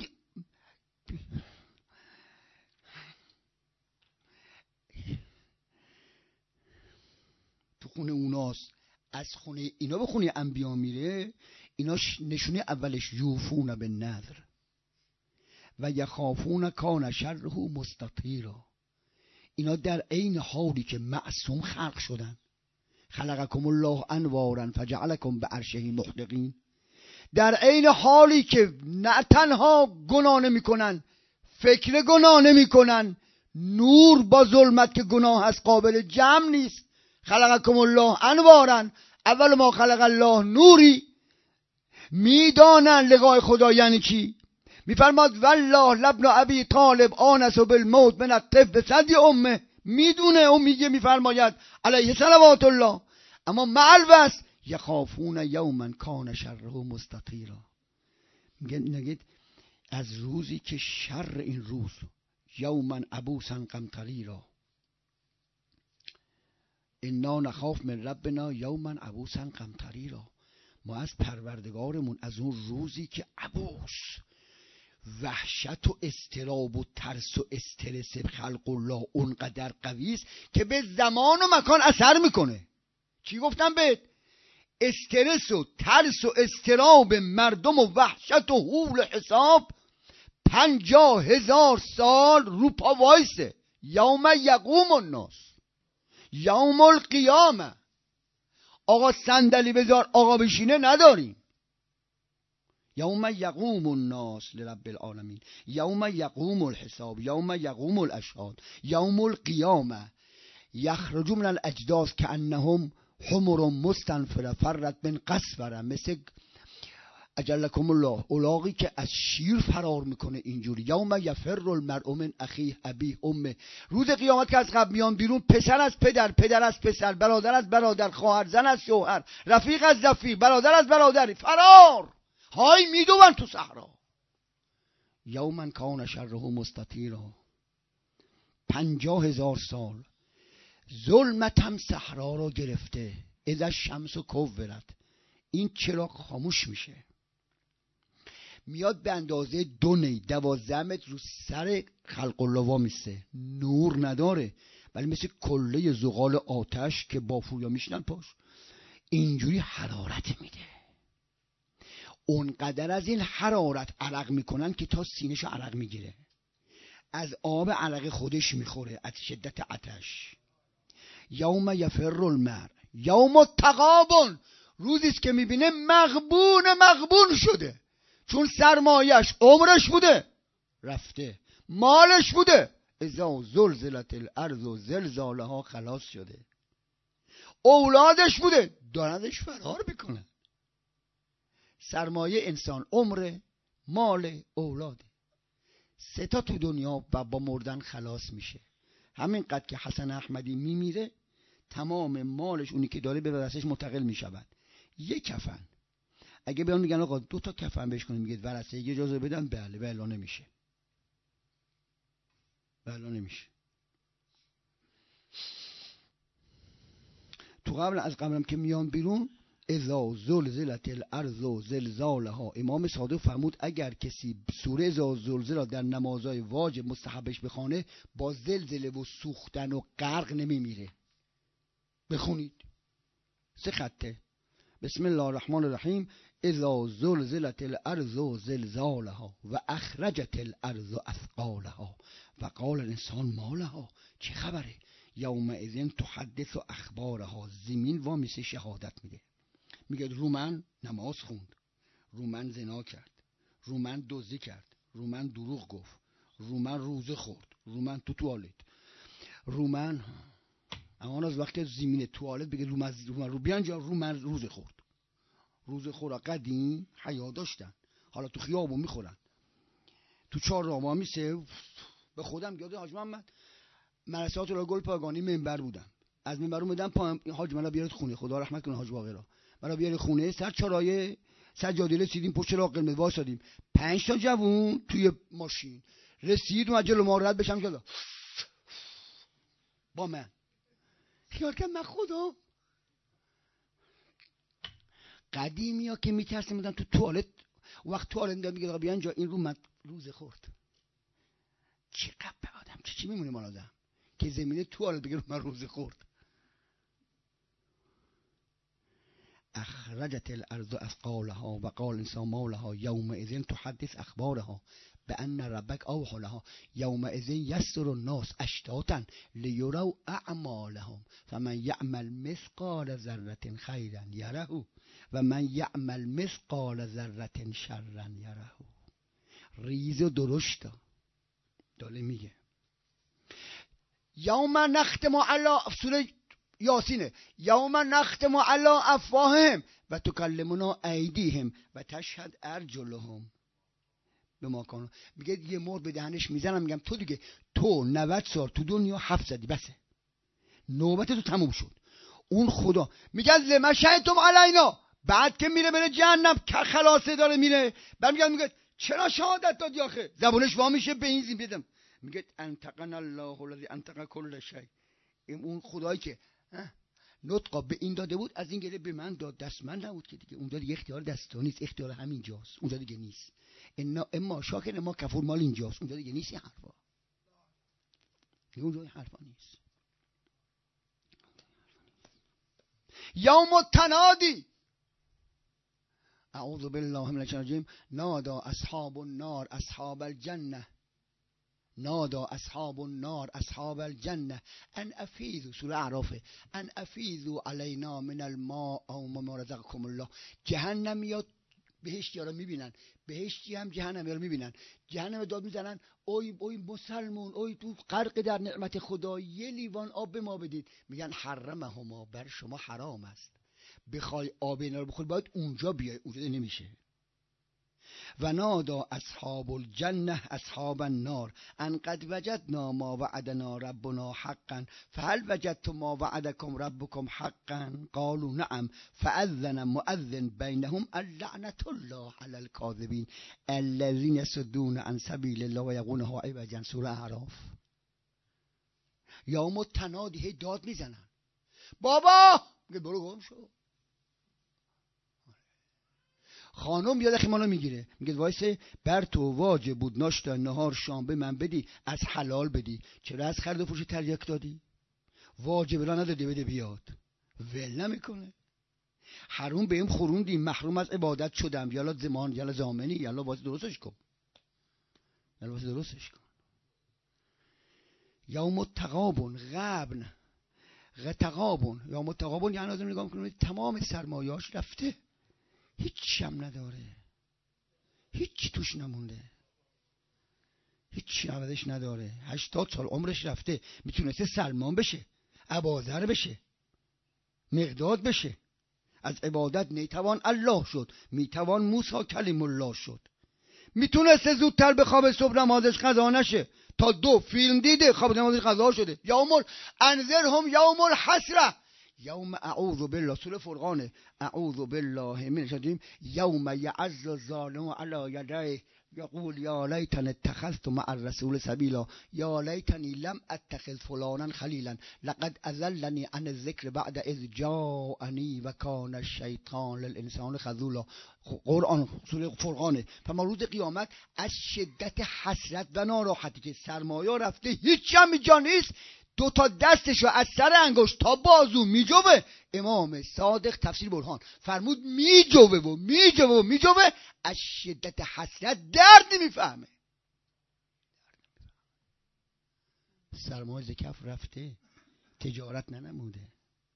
تو خونه اوناست، از خونه اینا به خونه انبیا میره. اینا نشونه اولش یوفون به نذر و یخافون کان شره مستطیرا. اینا در عین حالی که معصوم خلق شدن، خلقکم الله انوارا فجعلکم به عرشه محدقین، در عین حالی که نه تنها گناه نمی کنن، فکر گناه نمی کنن، نور با ظلمت که گناه از قابل جمع نیست. خلقکم الله انوارا، اول ما خلق الله نوری. میدانن لقای خدا یعنی چی. میفرماد والله لابن ابی طالب آنس بالموت من الطفل صدی امه، میدونه او میگه، میفرماید علیه صلوات الله، اما معلوس یخافون یوما کان شره مستطیرا. میگه نگید از روزی که شر این روز یوما عبوسا قمطریرا، انا نخاف من ربنا یوما عبوسا قمطریرا. ما از پروردگارمون از اون روزی که عبوس، وحشت و استراب و ترس و استرس خلق الله اونقدر قوی است که به زمان و مکان اثر میکنه. چی گفتم بهت؟ استرس و ترس و اضطراب مردم و وحشت و هول حساب پنجاه هزار سال رو پا وایسه. یوم یقوم الناس، یوم القیامه. آقا صندلی بذار آقا بشینه نداریم. یوم یقوم الناس لرب العالمین، یوم یقوم الحساب، یوم یقوم الاشهاد، یوم القیامه. یخرج من الاجداث کانهم حمر مستنفره فرت من قسوره. مثل اجلکم الله اولاغی که از شیر فرار میکنه اینجوری. یوم یفر المرء من اخیه ابیه امه. روز قیامت که از قبر میان بیرون، پسر از پدر، پدر از پسر، برادر از برادر، خواهر زن از شوهر، رفیق از رفیق، برادر از برادر، فرار های میدون تو صحرا. یوما کان شره مستطیرا. پنجاه هزار سال ظلمتم صحرا رو گرفته. اذا الشمس کورت. این چراغ خاموش میشه، میاد به اندازه دو نی دوازده متر رو سر خلق الله وامیسته. نور نداره ولی مثل کله زغال آتش که بافویا میشنن پاش، اینجوری حرارت میده. اونقدر از این حرارت عرق میکنن که تا سینه‌شو عرق میگیره. از آب عرق خودش میخوره از شدت عطش. یوم یفر المرء یوم التغابن. روزیست که میبینه مغبون مغبون شده، چون سرمایش عمرش بوده رفته، مالش بوده. اذا زلزلت الارض زلزالها خلاص شده. اولادش بوده دارندش فرار میکنه. سرمایه انسان عمر، مال، اولاده. سه تا تو دنیا و با مردن خلاص میشه. همینقدر که حسن احمدی میمیره تمام مالش اونی که داره به ورثه‌اش منتقل میشود. یک کفن اگه بیان میگن آقا دو تا کفن بهش کنیم، میگه ورثه یه اجازه بدن، بله بله نمیشه، بله نمیشه. تو قبل از قبلم که میان بیرون، اذا زلزلت الارض زلزالها، امام صادق فرمود اگر کسی سوره اذا زلزله در نمازهای واجب مستحبش بخونه با زلزله و سوختن و غرق نمیمیره. بخونید سه خطه. بسم الله الرحمن الرحیم. اذا زلزلت الارض زلزالها و اخرجت الارض اثقالها و قال الانسان ما لها. چه خبره؟ یومئذ تحدث اخبارها. زمین وامیسه شهادت میده، میگه رومن نماز خوند، رومن زنا کرد، رومن دزدی کرد، رومن دروغ گفت، رومن روزه خورد، رومن تو توالت، رومن امان از وقتی زمین توالت بگه رومن رومن رو بیان جا رومن روزه خورد. روزه خورا قدیم حیا داشتن، حالا تو خیابون میخورن، تو چهار راه میسه. به خودم یاد حاج محمد مراسمات را گل پاگانی منبر بودم، از منبر اومدم پایین، حاج منو بیارید خونه، خدا رحمت کنه حاج باقرا، منو بیارید خونه. سر چهارراه سجاده رسیدیم، پشت راه قرمز واسادیم، پنج تا جوون توی ماشین رسید و جلو ما رد بشم جلو با من خیال کنم من خدا قدیمی ها که میترسیم بودن تو توالت، وقت توالت میدن میگه بیان جا این رو من روزه خورد. چقدر به آدم چی چی میمونه من آدم که زمینه توالت بگه رو من روزه خورد. اخرجت الارض اثقالها و قال الانسان ما لها یومئذ تحدث اخبارها بان ربک اوحی لها یومئذ یسر الناس اشتاتا لیروا اعمالهم فمن یعمل مثقال ذره خیرا یره و من یعمل مثقال ذره شرا یره. ریز و درشت داره میگه. یوم نختم علی، سوره یاسینه، یوم نختم علی افواههم و تکلمنا ایدیهم و تشهد ارجلهم بما کانوا. میگه یه مور به دهنش میزنم، میگم تو دیگه تو نود سال تو دنیا حرف زدی، بسه نوبت تو تموم شد. اون خدا میگه لما شهدتم علینا، بعد که میره بره جهنم که خلاصه داره میره، بعد میگه میگه چرا شهادت دادی آخه؟ زبونش وا میشه به این زین بدم، میگه انتقنا الله الذی انتق کل شیء. اون خدایی که نطقا به این داده بود از این گله به من داد، دست من نبود که دیگه. اونجا دیگه اختیار دست تو نیست، اختیار همینجاست، اونجا دیگه نیست. انا اما شاکر ما کفور مال اینجاست، اونجا دیگه نیست. این حرفا اونجا این حرفا نیست. یوم التنادی، اعوذ بالله من الشیطان الرجیم نادا اصحاب النار اصحاب الجنه نادا اصحاب النار اصحاب الجنه ان افیضوا، سوره اعراف، ان افیضوا علینا من الماء او مما رزقکم الله. جهنم میاد بهشتی ها رو میبینن، بهشتی هم جهنم ها رو میبینن، جهنم داد میزنن اوی اوی مسلمون، اوی تو غرق در نعمت خدا، یه لیوان آب به ما بدید. میگن حرمهما، بر شما حرام است، بخوای آب اینا رو بخوری باید اونجا بیای، اونجا نمیشه. و نادا اصحاب الجنه اصحاب النار ان قد وجدنا ما وعدنا ربنا حقا فهل وجدتم ما وعدكم ربكم حقا قالوا نعم فاذن مؤذن بینهم اللعنة الله علی الکاذبین الذین یصدون عن سبیل الله و یبغونها عوجا. سوره اعراف. یوم التنادی داد میزنن بابا، میگه برو گم شو. خانم یاد خیمانو میگیره، میگه وایسه بر تو واجب بود ناشتا نهار شام به من بدی، از حلال بدی، چرا از خرید و فروش تریاک دادی؟ واجب را ندادی بده بیاد، ول نمیکنه. حروم بهم خوروندی، محروم از عبادت شدم، یالا زمان یالا زامنی، یالا واسه درستش کن، یالا واسه درستش کن. یوم التغابن غبن غتغابن یوم التغابن یعنی آدم نگاه میکنه تمام سرمایه‌اش رفته، هیچ هم نداره، هیچ توش نمونده، هیچ عوضش نداره. هشتاد سال عمرش رفته، میتونسته سلمان بشه، ابوذر بشه، مقداد بشه. از عبادت نیتوان الله شد، میتوان موسی کلیم الله شد. میتونسته زودتر به خواب صبح نمازش قضا نشه، تا دو فیلم دیده خواب نمازش قضا شده. یوم انذرهم یوم الحسره، یوم اعوذ بالله، سوره فرقان، اعوذ بالله من الشیطان، یوم یعض الظالم علی یدیه یقول یا لیتنی اتخذت مع الرسول سبیلا یا لیتنی لم اتخذ فلانا خلیلا لقد اضلنی عن الذکر بعد اذ جاءنی و کان الشیطان للانسان خذولا. قرآن سوره فرقانه. فما روز قیامت از شدت حسرت و ناراحتی که سرمایه رفته، هیچ هم جا نیست، دو تا دستشو از سر انگشت تا بازو میجوه. امام صادق تفسیر برهان فرمود میجوه و میجوه و میجوه، از شدت حسرت درد نمیفهمه. سرمایه ز کف رفته، تجارت ننموده.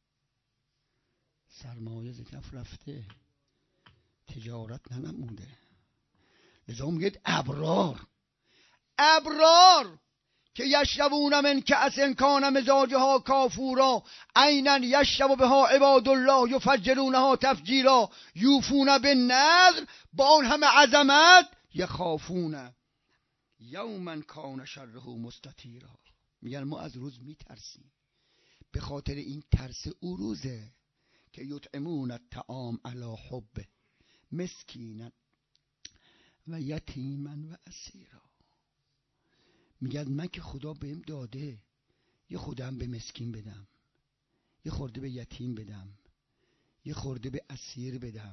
سرمایه ز کف رفته، تجارت ننموده. لذا میگه ابرار، ابرار که یشربون من کأس کان مزاجها کافورا عینا یشرب بها عباد الله یفجرونها تفجیرا یوفون بالنذر، با اون همه عظمت یخافون یوما کان شره مستطیرا. میگن ما از روز میترسیم، به خاطر این ترس او روزه که یطعمون الطعام علی حب مسکینا و یتیما و اسیرا. میگن من که خدا بهم داده، یه خودم به مسکین بدم، یه خورده به یتیم بدم، یه خورده به اسیر بدم.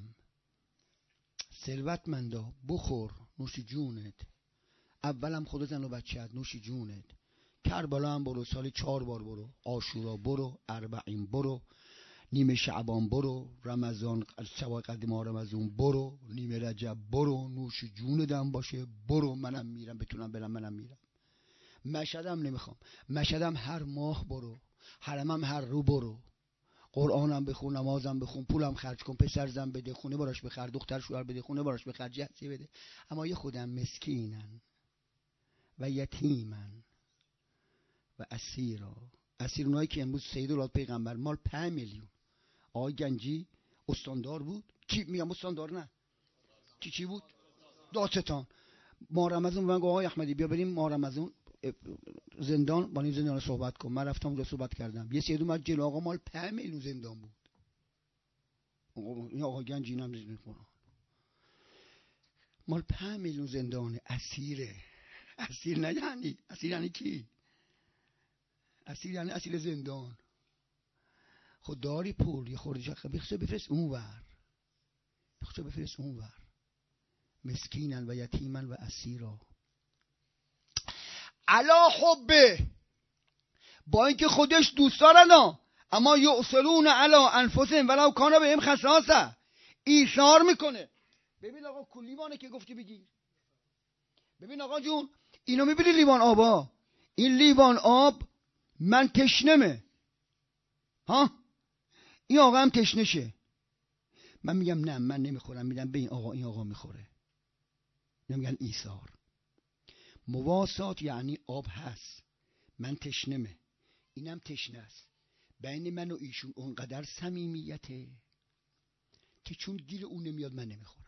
ثروتمندا بخور نوش جونت، اولم خدا زن و بچه‌ت نوش جونت. کربلا هم برو، سالی چهار بار برو، عاشورا برو، اربعین برو، نیمه شعبان برو، رمضان شب قدیم ها رمضان برو، نیمه رجب برو، نوش جونتم باشه برو. منم میرم، بتونم برم منم میرم. مشهدم نمیخوام، مشهدم هر ماه برو، حرمم هر رو برو، قرآنم بخون، نمازم بخون، پولم خرج کن، پسر زن بده، خونه براش بخر، دختر شوهر بده، خونه براش بخر، جهتی بده. اما یه خودم مسکینن و یتیمن و اسیرا. اسیر اونایی که امروز سید اولاد پیغمبر مال پنج میلیون. آقای گنجی استاندار بود، کی میگم استاندار نه کی چی بود؟ دادستان. ماه رمضان من گفت آقای احمدی بیا بریم ماه رمضان زندان، با این زندان صحبت کن. من رفتم اونجا صحبت کردم، یه سید اومد جلو آقا مال پنج میلیون زندان بود. این آقا گنجی نمیدونه قرآن مال پنج میلیون زندانه. اسیره. اسیر نه یعنی اسیر یعنی کی؟ اسیر یعنی اسیر زندان. خود داری پول یه خورده شخصه بخشه بفرست اون ور، بخشه بفرست اون ور. مسکینن و یتیمن و اسیرا علا حبه، با اینکه خودش دوست دارن اما یؤثرون علی انفسهم ولو کان بهم خصاصه، ایثار میکنه. ببین آقا لیوانه که گفتی بگیر. ببین آقا جون اینو میبینی لیوان آبا، این لیوان آب من تشنمه ها، این آقا هم تشنشه، من میگم نه من نمیخورم، میدم به این آقا، این آقا میخوره. میگن ایثار. مواسات یعنی آب هست، من تشنمه، اینم تشنه است، بین من و ایشون اونقدر صمیمیته که چون گیر اون نمیاد من نمیخورم.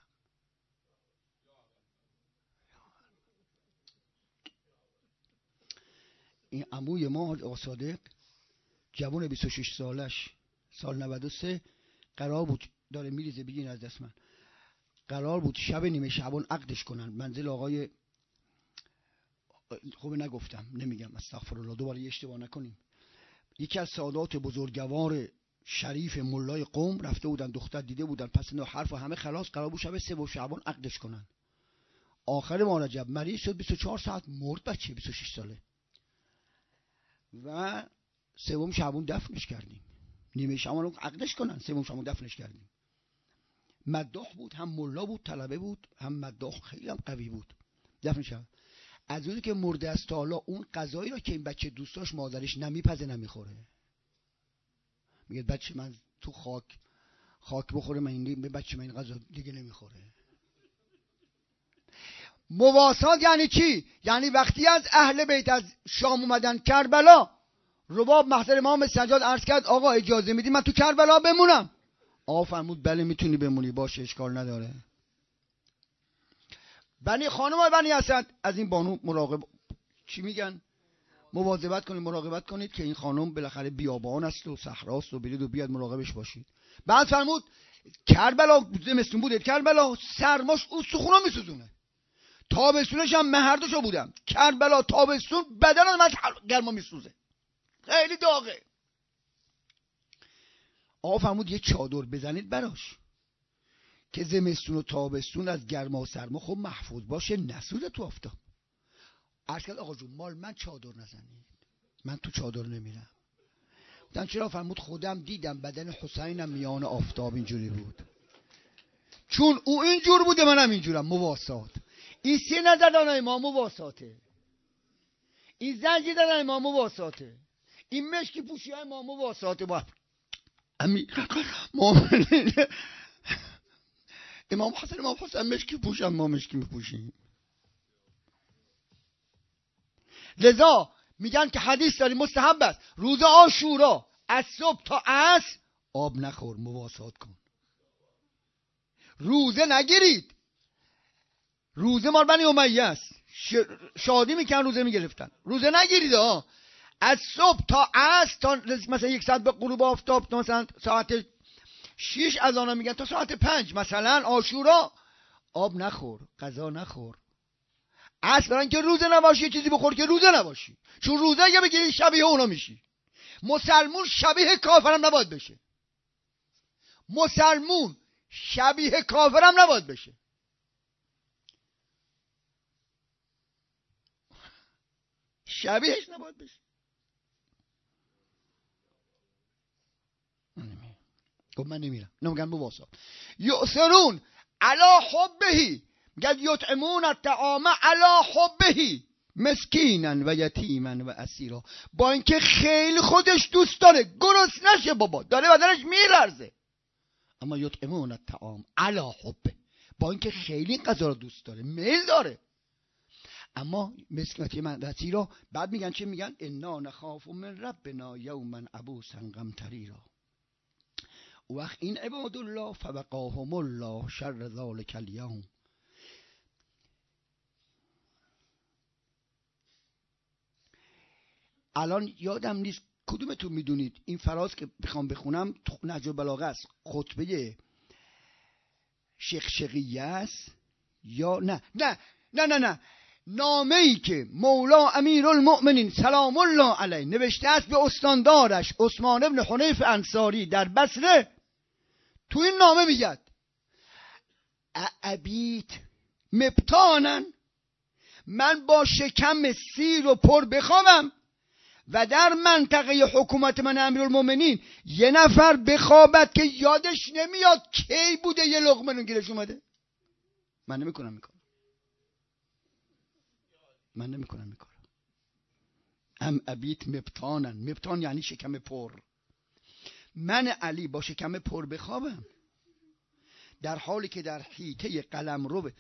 این عموی ما آقا صادق جوان بیست و شش سالش سال نود و سه قرار بود، داره میریزه بگین از دست من، قرار بود شب نیمه شعبان عقدش کنن منزل آقای، خوبه نگفتم نمیگم استغفرالله دوباره اشتباه نکنیم، یکی از سادات بزرگوار شریف ملای قوم رفته بودن، دختر دیده بودن، پس نه حرف و همه خلاص، قرار بود شب سه شعبان عقدش کنن. آخر ماه رجب مریض شد، بیست و چهار ساعت مرد بچه بیست و شش ساله و سوم شعبان دفنش کردیم. نیمه شعبان عقدش کنن، سوم شعبان دفنش کردیم. مداح بود، هم ملا بود، طلبه بود، هم مداح، خیلی هم قوی بود. دفنش کرد. از اونی که مرده است تا حالا اون غذایی را که این بچه دوست داشت مادرش نمیپزه نمیخوره. میگه بچه من تو خاک خاک بخوره، من این بچه من این غذا دیگه نمیخوره. مواسات یعنی چی؟ یعنی وقتی از اهل بیت از شام اومدن کربلا، رباب محضر امام سجاد عرض کرد آقا اجازه میدی من تو کربلا بمونم؟ آقا فرمود بله میتونی بمونی، باشه اشکال نداره. بنی خانم های بنی اسد از این بانو مراقب چی میگن؟ مواظبت کنید، مراقبت کنید که این خانم بالاخره بیابان است و صحراست و برید و بیاد مراقبش باشید. بعد فرمود کربلا زمستون بود، کربلا سرماش او سخونا میسوزونه، تابستونش هم مهردشو بودم، کربلا تابستون بدن من گرما میسوزه، خیلی داغه. آقا فرمود یه چادر بزنید براش که زمستون و تابستون از گرما و سرما خب محفوظ باشه، نسوزه تو آفتاب. عرض کرد آقا جون مال من چادر نزنید، من تو چادر نمیرم. گفتن چرا؟ فرمود خودم دیدم بدن حسینم میان آفتاب اینجوری بود، چون او اینجور بوده منم اینجورم. مواسات. این سی نزدن امام مواساته، این زنجی دادن امام مواساته، این مشکی پوشی های امام مواساته. با امیر مومنین امام حسن امام حسن مشکی پوشن، ما مشکی میپوشیم. لذا میگن که حدیث داری مستحب است روز عاشورا از صبح تا عصر آب نخور، مواسات کن، روزه نگیرید. روزه مال بنی امیه است، شادی میکن روزه میگرفتن، روزه نگیرید ها. از صبح تا عصر تا مثلا یک ساعت به غروب آفتاب، تا مثلا ساعت شیش از آنها میگن تا ساعت پنج مثلا عاشورا آب نخور، غذا نخور. اصلا برای اینکه روزه نباشی یه چیزی بخور که روزه نباشی، چون روزه اگه بگیری شبیه اونا میشی. مسلمون شبیه کافرم نباید بشه، مسلمون شبیه کافرم نباید بشه. شبیهش نباید بشه. گفت من نمیرم. نمیگن مواسات. یؤثرون علی حبهی، میگن یطعمون الطعام علی حبهی مسکینا و یتیما و اسیرا، با اینکه خیلی خودش دوست داره گرسنه نشه بابا، داره بدنش میلرزه، اما یطعمون الطعام علی حبه، با اینکه خیلی غذا رو دوست داره، میل داره، اما مسکینتی من اسیرا. بعد میگن چه؟ میگن انا نخاف من ربنا یوما عبوسا قمطریرا. وقت این عباد الله فوقاهم الله شر ذلک الیوم. الان یادم نیست کدومتون میدونید این فراز که بخوام بخونم نهج البلاغه است، خطبه شیخ شقیه است یا نه نه نه نه نه نامه ای که مولا امیرالمؤمنین سلام الله علیه نوشته است به استاندارش عثمان ابن حنیف انصاری در بصره. تو این نامه میگد ابیت مبتانن، من با شکم سیر و پر بخوابم و در منطقه حکومت من امیرالمؤمنین یه نفر بخوابد که یادش نمیاد کی بوده یه لقمه رو گیرش اومده. من نمیکنم میکنم من نمیکنم میکنم ام ابیت مبتانن. مبتان یعنی شکم پر. من علی با شکم پر بخوابم در حالی که در حیطه قلمرو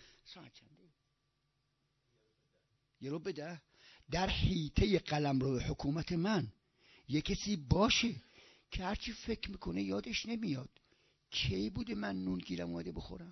یه رو بده در حیطه قلمرو حکومت من یه کسی باشه که هرچی فکر میکنه یادش نمیاد کی بوده من نون گیرم اومده بخورم.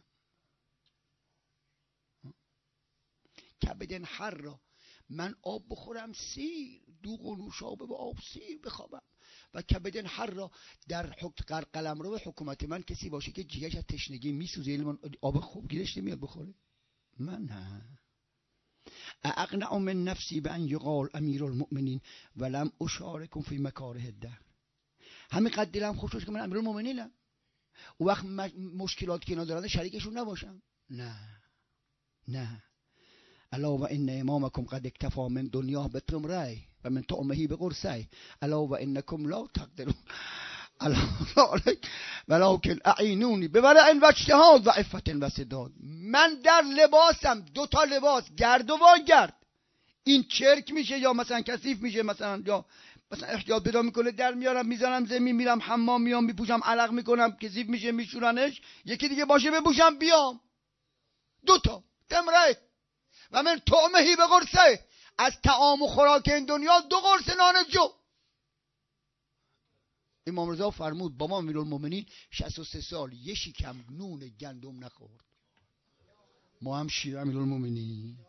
کبدن هر را من آب بخورم سیر، دوغ و نوشابه و آب سیر بخوابم. و کبدن هر را در قلمرو حکومت من کسی باشه که جیگرش از تشنگی میسوزه، من آب خوب گیرش نمیاد بخوره. من نه. اقنع من نفسی به ان یقال امیر المؤمنین ولم اشارکم فی مکاره الدهر. همین قد دلم خوش شد که من امیر المؤمنینم، اون وقت مشکلات که اینا دارن شریکشون نباشم. نه نه. الا و ان امامکم قد اکتفا من دنیا بتمرای و من طعمه بقرصی الا و انکم لا تقدرون الا ذلک ولکن اعینونی ببلع و اجتهاد و عفت و سداد. من در لباسم دو تا لباس، گرد و وانگرد، این چرک میشه یا مثلا کثیف میشه، مثلا یا مثلا احتیاط پیدا میکنه در میارم میذارم زمین، میرم حمام میام میپوشم، علق میکنم، کثیف میشه میشورنش، یکی دیگه باشه بپوشم بیام. دو تا تمره و من طعمهی به قرصه، از طعام و خوراک این دنیا دو قرص نان جو. امام رضا فرمود بابا امیرالمومنین شصت و سه سال یه شکم نون گندم نخورد. ما هم شیعه امیرالمومنین،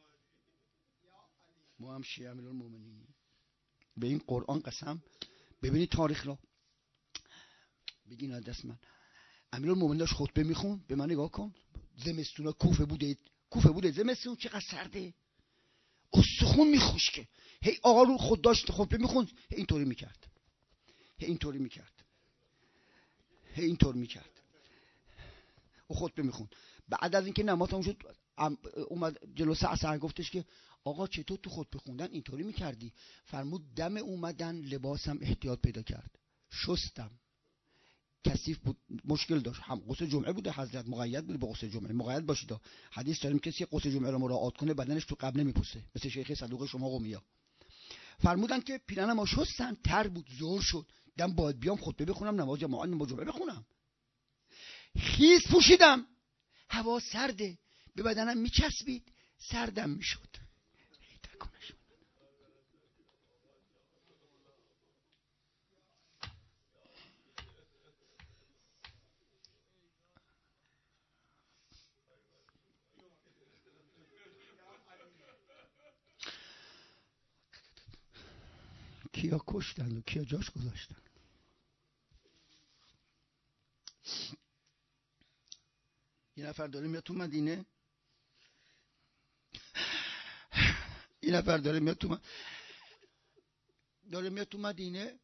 ما هم شیعه امیرالمومنین. به این قرآن قسم. ببینید تاریخ را بگین از دست من. امیرالمومنین داشت خطبه میخون، به من نگاه کن. زمستونا کوفه بوده، کوفه بوده زمستون چقدر سرده، استخون میخوشکه. هی آقا رو خود داشت خطبه میخون، هی اینطوری میکرد، هی اینطوری میکرد، هی اینطور میکرد و خطبه میخون. بعد از اینکه نماز تموم شد اومد جلو سعسر گفتش که آقا چطور تو خطبه خوندن اینطوری میکردی؟ فرمود دم اومدن لباسم احتیاط پیدا کرد، شستم، کثیف بود، مشکل داشت، هم غسل جمعه بوده، حضرت مقید بود به غسل جمعه، مقید باشید. حدیث داریم کسی غسل جمعه رو مراعات کنه بدنش تو قبل نمیپوسه، مثل شیخ صدوق شما قمیا. فرمودن که پیرنمو شستن، تر بود، ظهر شد، دم باید بیام خطبه بخونم، نماز جماعت نماز جمعه بخونم. خیس پوشیدم، هوا سرده، به بدنم میچسبید، سردم میشد. کیا کشتن و کیا جاش گذاشتن. یه نفر داره میاد تو مدینه، یه نفر داره میاد تو مدینه داره میاد تو مدینه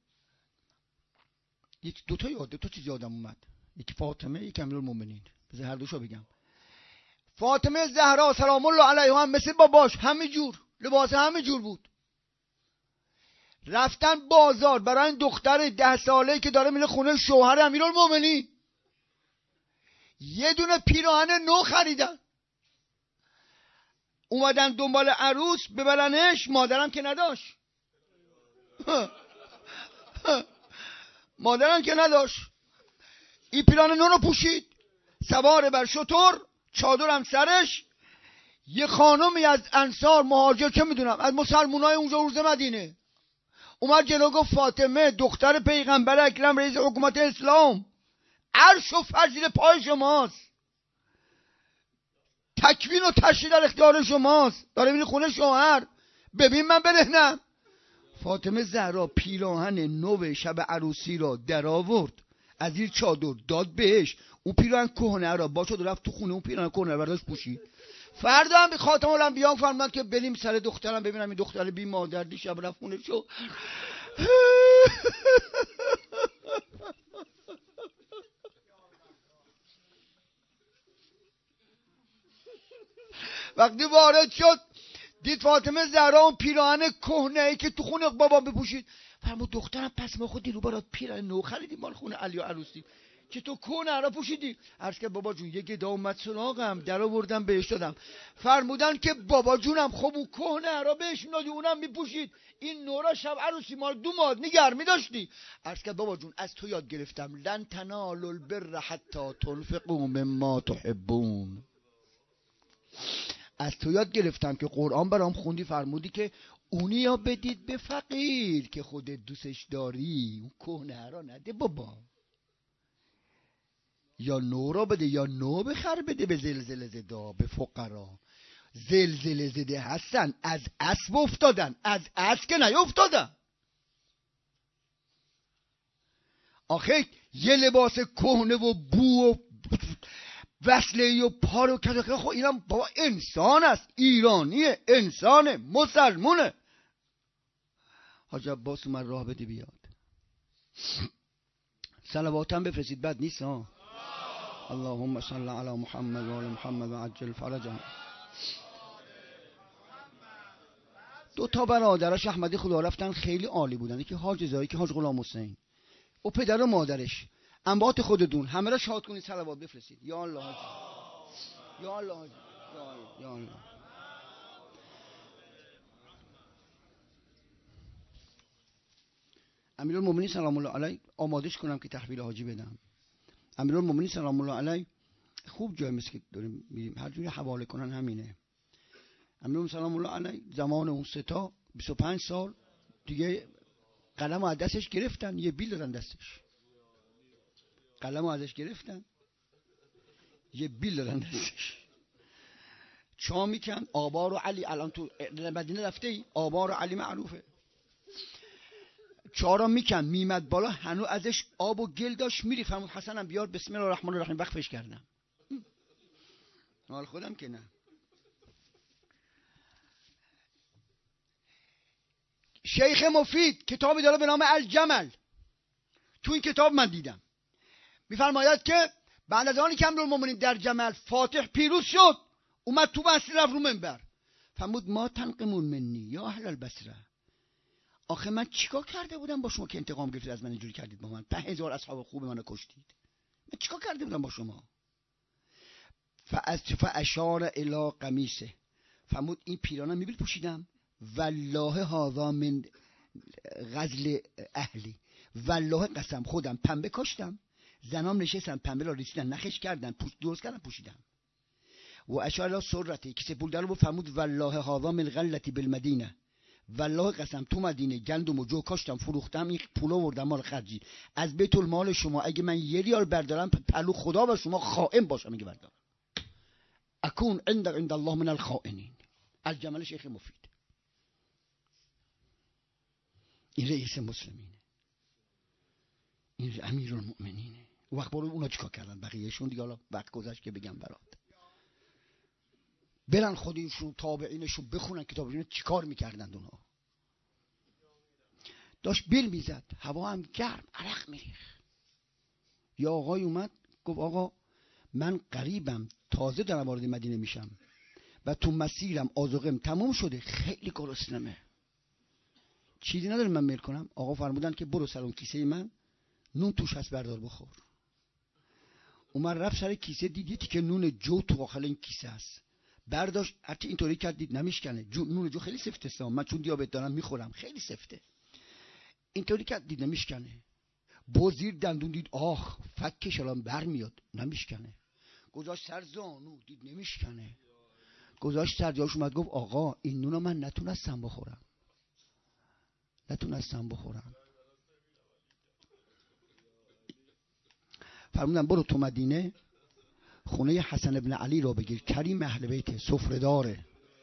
یک دوتا یاد دو تا چیز یادم اومد، یکی فاطمه یکی امیرالمومنین. بذار هر دوشو بگم. فاطمه زهرا سلام الله علیها هم مثل باباش همه جور لباس همه جور بود. رفتن بازار برای این دختر ده ساله که داره میره خونه شوهر امیرالمومنین، یه دونه پیراهن نو خریدن، اومدن دنبال عروس ببرنش، مادرم که نداشت مادرم که نداشت این پیراهن نو رو پوشید، سوار بر شتر، چادرم سرش. یه خانمی از انصار مهاجر که میدونم از مسلمونای اونجا روز مدینه اومد جلو گفت فاطمه دختر پیغمبر اکرم رئیس حکومت اسلام، عرش و فرش زیر پای شماست، تکوین و تشریع در اختیار شماست، داره میره خونه شوهر، ببین من برهنم. فاطمه زهرا پیراهن نو شب عروسی را در آورد، از زیر چادر داد بهش، اون پیراهن کهنه را با چادر رفت تو خونه، اون پیراهن کهنه را برداشت پوشید. فردا هم به خاتم الانبیا فرمودن که بریم سر دخترم ببینم این دختر بی مادر دیشب رفت خونه شو. وقتی وارد شد دید فاطمه زهرا اون پیراهن کهنه ای که تو خونه بابا بپوشید، فرمود دخترم پس ما خود دیرو برات پیراهن نو خریدیم مال خونه علی و عروسی. که تو کهنه پوشیدی. عرض که بابا جون یه گدا اومد سراغم، در آوردم بهش دادم. فرمودن که بابا جونم خب اون کهنه را بهش میدادی اونم میپوشید، این نورا شب عروسی ما دو ماه نگر میداشتی. عرض که بابا جون از تو یاد گرفتم لن تنالوا البر حتی تنفقوا مما تحبون. از تو یاد گرفتم که قرآن برام خوندی، فرمودی که اونی یا بدید به فقیر که خودت دوستش داری، اون کهنه را نده بابا. یا نو را بده یا نو بخر بده به زلزله زدا، به فقرا. زلزله زده هستن، از اسب افتادن، از اسب که نیفتادن. آخه یه لباس کهنه و بو و وصله و پارو کده، خب اینم بابا انسان است، ایرانیه، انسانه، مسلمونه. حاج عباس اومد راه بده بیاد. صلواتم بفرستید، بد نیست ها. اللهم صل علی محمد و آل محمد و عجل فرجهم. دو تا برادرش احمدی خدا رفتن خیلی عالی بودن، یکی حاج زایی که حاج غلام حسین و پدر و مادرش. انبات خودتون همه را شاد کنید، صلوات بفرستید. یا الله حاج، یا الله حاج، یا الله، یا الله. امیرالمومنین سلام الله علیه آمادش کنم که تحویل حاجی بدم. امیرالمومنین سلام الله علیه خوب جای مثل که داریم میریم هر جوری حواله کنن همینه. امیرالمومنین سلام الله علیه زمان اون سه تا بیست و پنج سال دیگه قلم از دستش گرفتن، یه بیل دادن دستش. قلم ازش گرفتن یه بیل دادن دستش. چا میکن آبار و علی، الان تو مدینه رفته ای آبار و علی معروفه. چارا میکن میمد بالا، هنو ازش آب و گل داشت میری. فرمود حسنم بیار بسم الله الرحمن الرحیم، وقفش کردم. مال خودم که نه. شیخ مفید کتابی داره به نام الجمل. تو این کتاب من دیدم میفرماید که بعد از آنی که امیرالمومنین در جمل فاتح پیروز شد، اومد تو بصره رفت رو منبر. فرمود ما تنقمون منی یا اهل البصره. آخه من چیکار کرده بودم با شما که انتقام گرفتید از من، اینجوری کردید با من، ده هزار اصحاب خوب منو کشتید. من چیکار کرده بودم با شما؟ فاشار الی قمیصه. فرمود این پیرانه میبیل پوشیدم، والله هذا من غزل اهلی، والله قسم خودم پنبه کاشتم، زنام نشستن پنبه را ریسیدن نخش کردن، پوست درست کردن پوشیدم. و اشار الی سرتی کسی پول داره. فرمود والله هذا من غلتی بالمدینه، والله قسم تو مدینه گندم و جو کاشتم فروختم، این پولا وردم مال خرجی از بیت المال شما. اگه من یه ریال بردارم پلو خدا و شما خائن باشم میگه بردار. اكون عند عند الله من الخائنین. الجمل شیخ مفید. این رئیس مسلمینه، این امیرالمؤمنینه. وقت برو اونا چیکار کردن بقیهشون دیگه، حالا وقت گذشت که بگم برات. برن خودشون تابعینشون بخونن کتابشون چیکار میکردن. اونا داشت بیل میزد، هوا هم گرم، عرق میریخ. یا آقای اومد گفت آقا من غریبم، تازه دارم وارد مدینه میشم و تو مسیرم آذوقم تموم شده، خیلی گرسنمه، چیزی ندارم من میل کنم. آقا فرمودن که برو سر اون کیسه من، نون توش هست بردار بخور. اومد رفت سر کیسه، دید یه تیکه نون جو تو داخل این کیسه است، برداشت. حتی اینطوری کرد دید نمیشکنه. جو نون جو خیلی سفته است، من چون دیابت دارم میخورم خیلی سفته. اینطوری کرد دید نمیشکنه. بازیر دندون دید آخ فکش الان برمیاد، نمیشکنه. گذاشت سر زانو دید نمیشکنه. گذاشت سر جاش، اومد گفت آقا این نونو من نتونستم بخورم، نتونستم بخورم. فرمودن برو تو مدینه خونه حسن ابن علی را بگیر، کریم اهل بیت، سفره داره.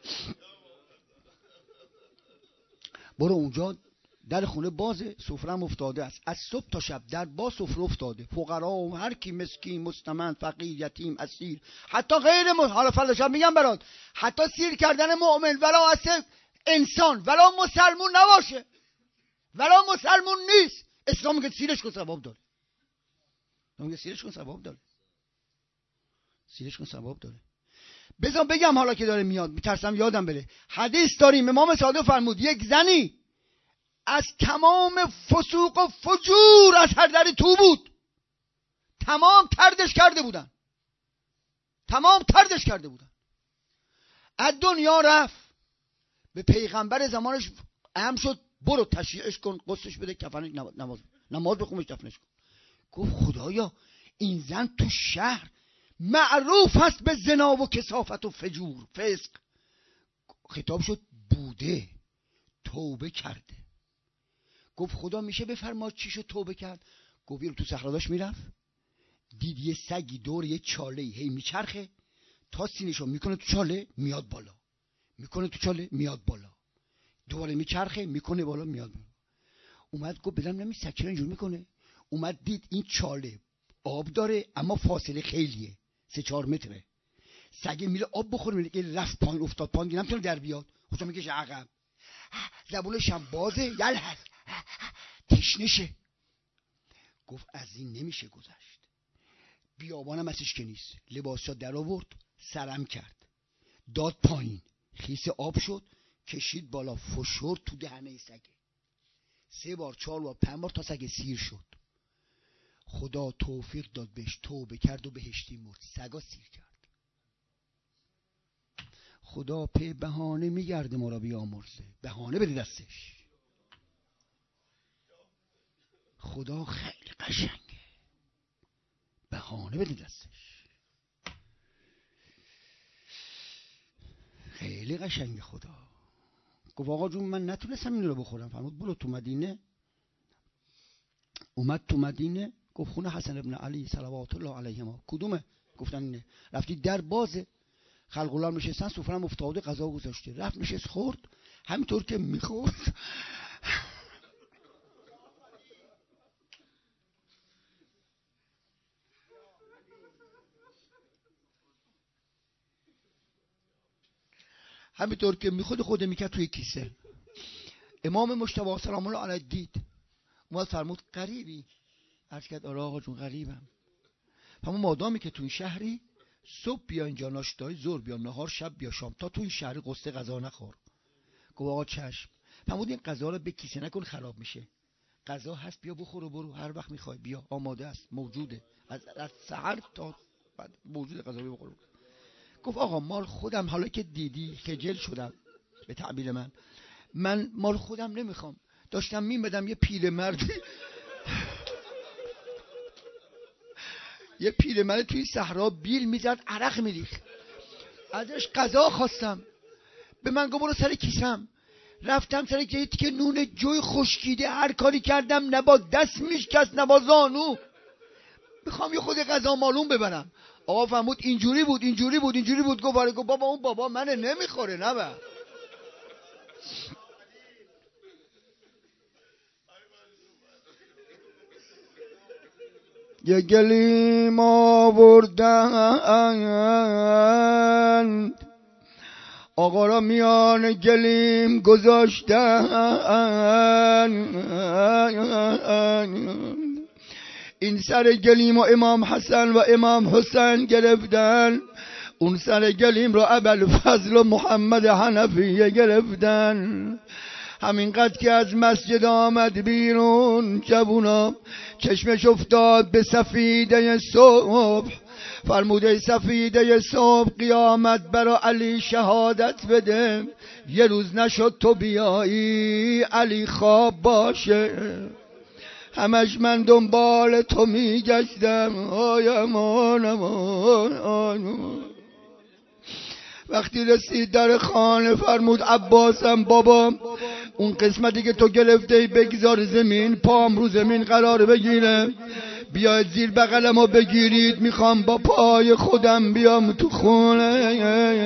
برو اونجا، در خونه بازه، سفره‌ام افتاده است، از صبح تا شب در با سفره افتاده، فقرا و هر کی مسکین، مستمند، فقیر، یتیم، اسیر، حتی غیر م... حالا فلاشم میگم برات، حتی سیر کردن مؤمن ولا اصل انسان ولا مسلمون نباشه، ولا مسلمون نیست، اسلام میگه سیرش کن ثواب داره. میگه سیرش کن ثواب داره. سیرش کن ثواب داره. بذار بگم حالا که داره میاد، میترسم یادم بره. حدیث داریم امام صادق فرمود یک زنی از تمام فسوق و فجور از هر دری تو بود، تمام تردش کرده بودن، تمام تردش کرده بودن. از دنیا رفت، به پیغمبر زمانش اهم شد برو تشییعش کن، قصش بده، کفنش نماز نماز بخونش، دفنش کن. گفت خدایا این زن تو شهر معروف هست به زنا و کثافت و فجور فسق. خطاب شد بوده، توبه کرده. گفت خدا میشه بفرما چیشو توبه کرد؟ گفت رو تو صحرا داشت میرفت، دید یه سگی دور یه چاله هی میچرخه، تا سینشو میکنه تو چاله میاد بالا، میکنه تو چاله میاد بالا، دوباره میچرخه میکنه بالا میاد بالا. اومد گفت بدم نمی سگ چرا اینجور میکنه؟ اومد دید این چاله آب داره اما فاصله خیلیه، سه چهار متره. سگ میره آب بخوره، میره رفت پایین افتاد پایین، نمیتونه در بیاد، خودش میکشه عقب، زبونش هم بازه، یل هست تشنشه. گفت از این نمیشه گذشت. بیابانم ازش که نیست، لباسا در آورد، سرم کرد، داد پایین، خیس آب شد، کشید بالا، فشرد تو دهنه سگه. سه بار چهار بار پنج بار تا سگ سیر شد. خدا توفیق داد بهش، توبه کرد و بهشتی مرد. سگا سیر کرد. خدا پی بهانه میگرده ما را بیامرزه، بهانه بده دستش. خدا خیلی قشنگه، بهانه بده دستش. خیلی قشنگه خدا. گفت آقا جون من نتونستم این رو بخورم. فرمود برو تو مدینه. اومد تو مدینه، گفت خونه حسن ابن علی صلوات الله علیهما. کدومه؟ گفتن اینه. رفتی در بازه، خلق الله نشستن، سفرم افتاده، غذا گذاشته، رفت نشست خورد. همینطور که میخورد همینطور که میخود خود میکرد توی کیسه. امام مجتبی سلام الله علیه دید، اومد فرمود غریبی؟ عرض کرد آره آقا جون غریبم. فرمود مادامی که تو این شهری، صبح بیا اینجا ناشتای، ظهر بیا نهار، شب بیا شام، تا تو این شهری قصه غذا نخور. گفت آقا چشم. فرمود این غذا رو به کیسه نکن خراب میشه، غذا هست بیا بخور و برو، هر وقت میخوای بیا، آماده است، موجوده، از از سحر تا بعد موجود غذا بخور. گفت آقا مال خودم، حالا که دیدی خجل شدم به تعبیر من، من مال خودم نمیخوام. داشتم میمدم یه پیرمردی یه پیرمرد توی صحرا بیل میزد، عرق میریخت، ازش غذا خواستم، به من گفت برو سر کیسم. رفتم سر یه تیکه نون جوی خشکیده، هر کاری کردم نبا دست میشکست نبا زانو، میخوام یه خود غذا مالون ببرم. آقا فرمود اینجوری بود اینجوری بود اینجوری بود. گفت آره. گفت بابا اون بابا منه نمیخوره نبر. یه گلیم آوردن، آقا را میان گلیم گذاشتن. این سر گلیم و امام حسن و امام حسین گرفتن، اون سر گلیم رو ابوالفضل و محمد حنفیه گرفتن. همینقدر که از مسجد آمد بیرون، جوونا چشمش افتاد به سفیده صبح. فرموده سفیده صبح قیامت برا علی شهادت بده، یه روز نشد تو بیایی علی خواب باشه. همش من دنبال تو میگشتم، آی امان امان امان. وقتی رسید در خانه فرمود عباسم بابا اون قسمتی که تو گرفته بگذار زمین، پام رو زمین قرار بگیره، بیاید زیر بغلمو بگیرید، میخوام با پای خودم بیام تو خونه.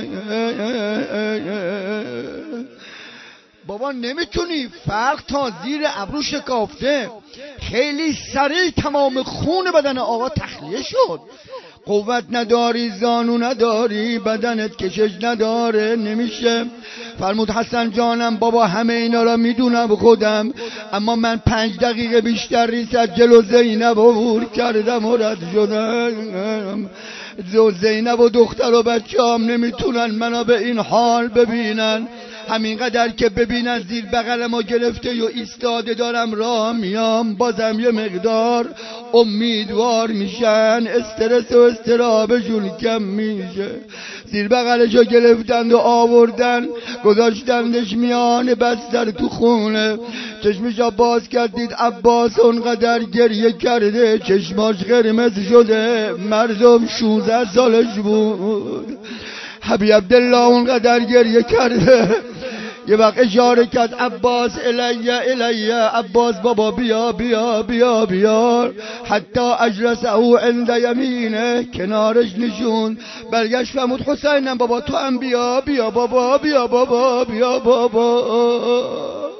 بابا نمیتونی، فرق تا زیر ابرو شکافته، خیلی سریع تمام خون بدن آقا تخلیه شد. قوت نداری، زانو نداری، بدنت کشش نداره، نمیشه. فرمود حسن جانم بابا همه اینا را میدونم خودم، اما من پنج دقیقه بیشتر ریست جلو زینب عبور کردم و رد شدم. زینب و دختر و بچه هم نمیتونن منو به این حال ببینن. همینقدر که ببینن زیر بغل ما گرفته و ایستاده دارم راه میام، بازم یه مقدار امیدوار میشن، استرس و استرابشون کم میشه. زیر بغلشو گرفتند و آوردن گذاشتندش میان بستر تو خونه. چشمشو باز کردید عباس اونقدر گریه کرده چشماش قرمز شده، مردم شونزده سالش بود. حبیب عبدالله اونقدر گریه کرده یه وقت اشاره کرد عباس الیه الیه، عباس بابا بیا بیا بیا بیا. حتی اجلسه عند یمینه، کنارش نشون، برگشت فرمود حسینم بابا تو هم بیا بیا بابا بیا بابا بیا بابا.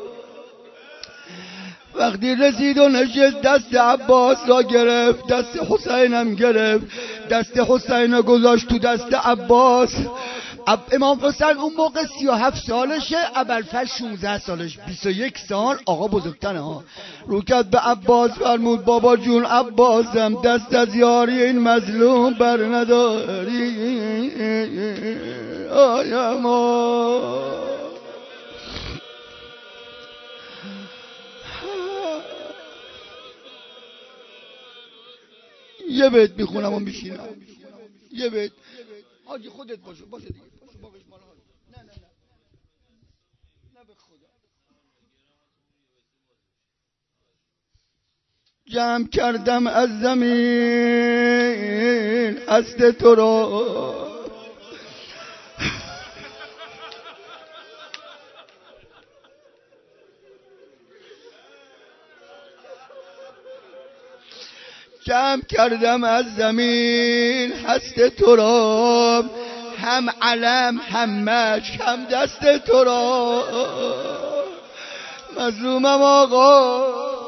وقتی رسید و نشست دست عباس را گرفت، دست حسینم گرفت، دست حسین گذاشت تو دست عباس. امام حسین اون موقع سی و هفت سالشه، ابوالفضل شانزده سالش، بیست و یک سال، آقا بزرگتره ها. رو کرد به عباس فرمود بابا جون عباسم، دست از یاری این مظلوم بر نداری. آیا ما یه بیت میخونم و میشینم، یه بیت. حاجی خودت باشه باشه دیگه، باشه باقیش مال حاجی. نه نه نه نه به خدا. جمع کردم از زمین هست تو را، جمع کردم از زمین هست تو را، هم علم هم مشک هم دست تو را. مظلومم آقا،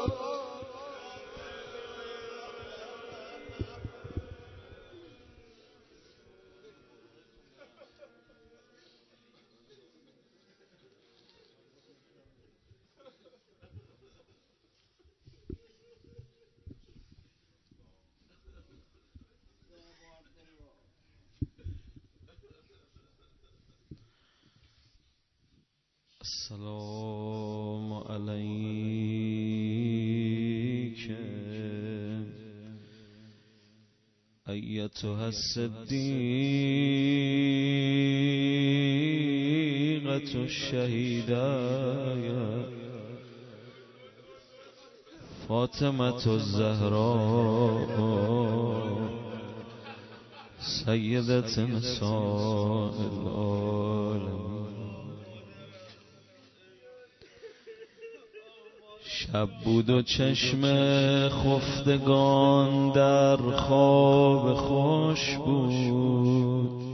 السلام علیک ایتها الصدیقة الشهیدة فاطمة الزهراء سیدة نساء العالمین. شب بود و چشم خفتگان در خواب خوش بود،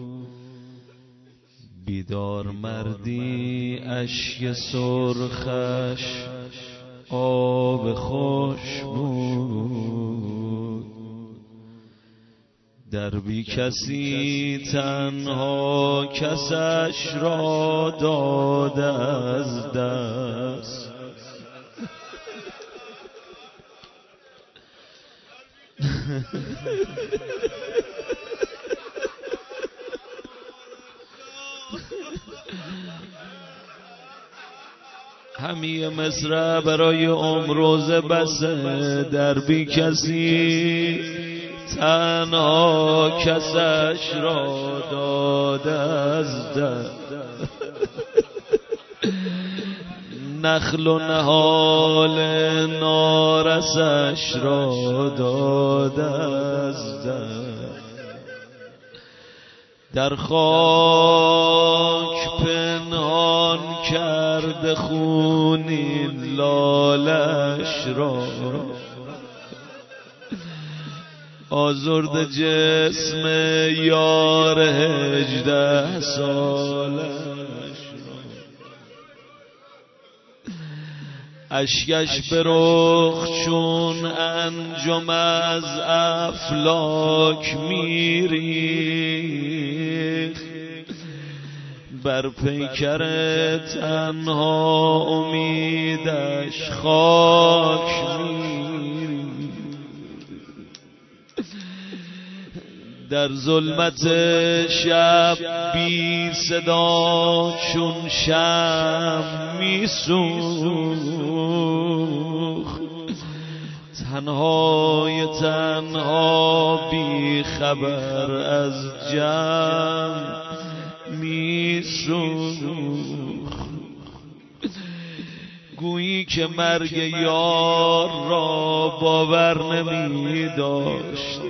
بیدار مردی اشک سرخش آب خوش بود. در بی کسی تنها کسش را داده از دست، همیه مصر برای امروز بسه. در بی کسی تنها کسش را داده از دست، نخل و نهال نارسش را داده از دست. در خاک پنهان کرده خونین لالش را، آزرد جسم یار هجده سالش را. اشکش به رخ چون انجم از افلاک میریخت، بر پیکر تنها امیدش خاک میریخت. در ظلمت شب بی صدا چون شمع میسوخت، تنهای تنها بی خبر از جمع میسوخت. گویی که مرگ یار را باور نمی داشت،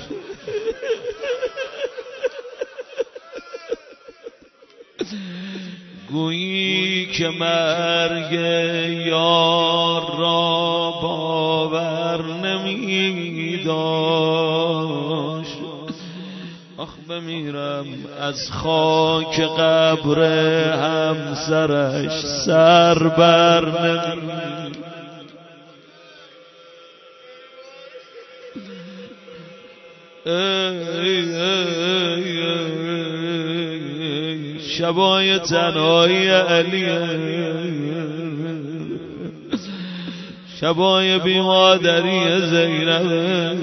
گویی که مرگ یار را باور نمی داشت. آخ بمیرم از خاک قبر همسرش سر بر نمی. شبای تنهایی علی، شبای بیمادری زینب.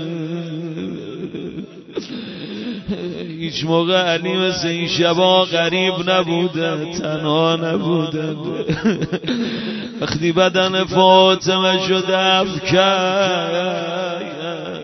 هیچ موقع علی مثل این شبا غریب نبوده، تنها نبوده. وقتی بدن فاطمه شد افکر،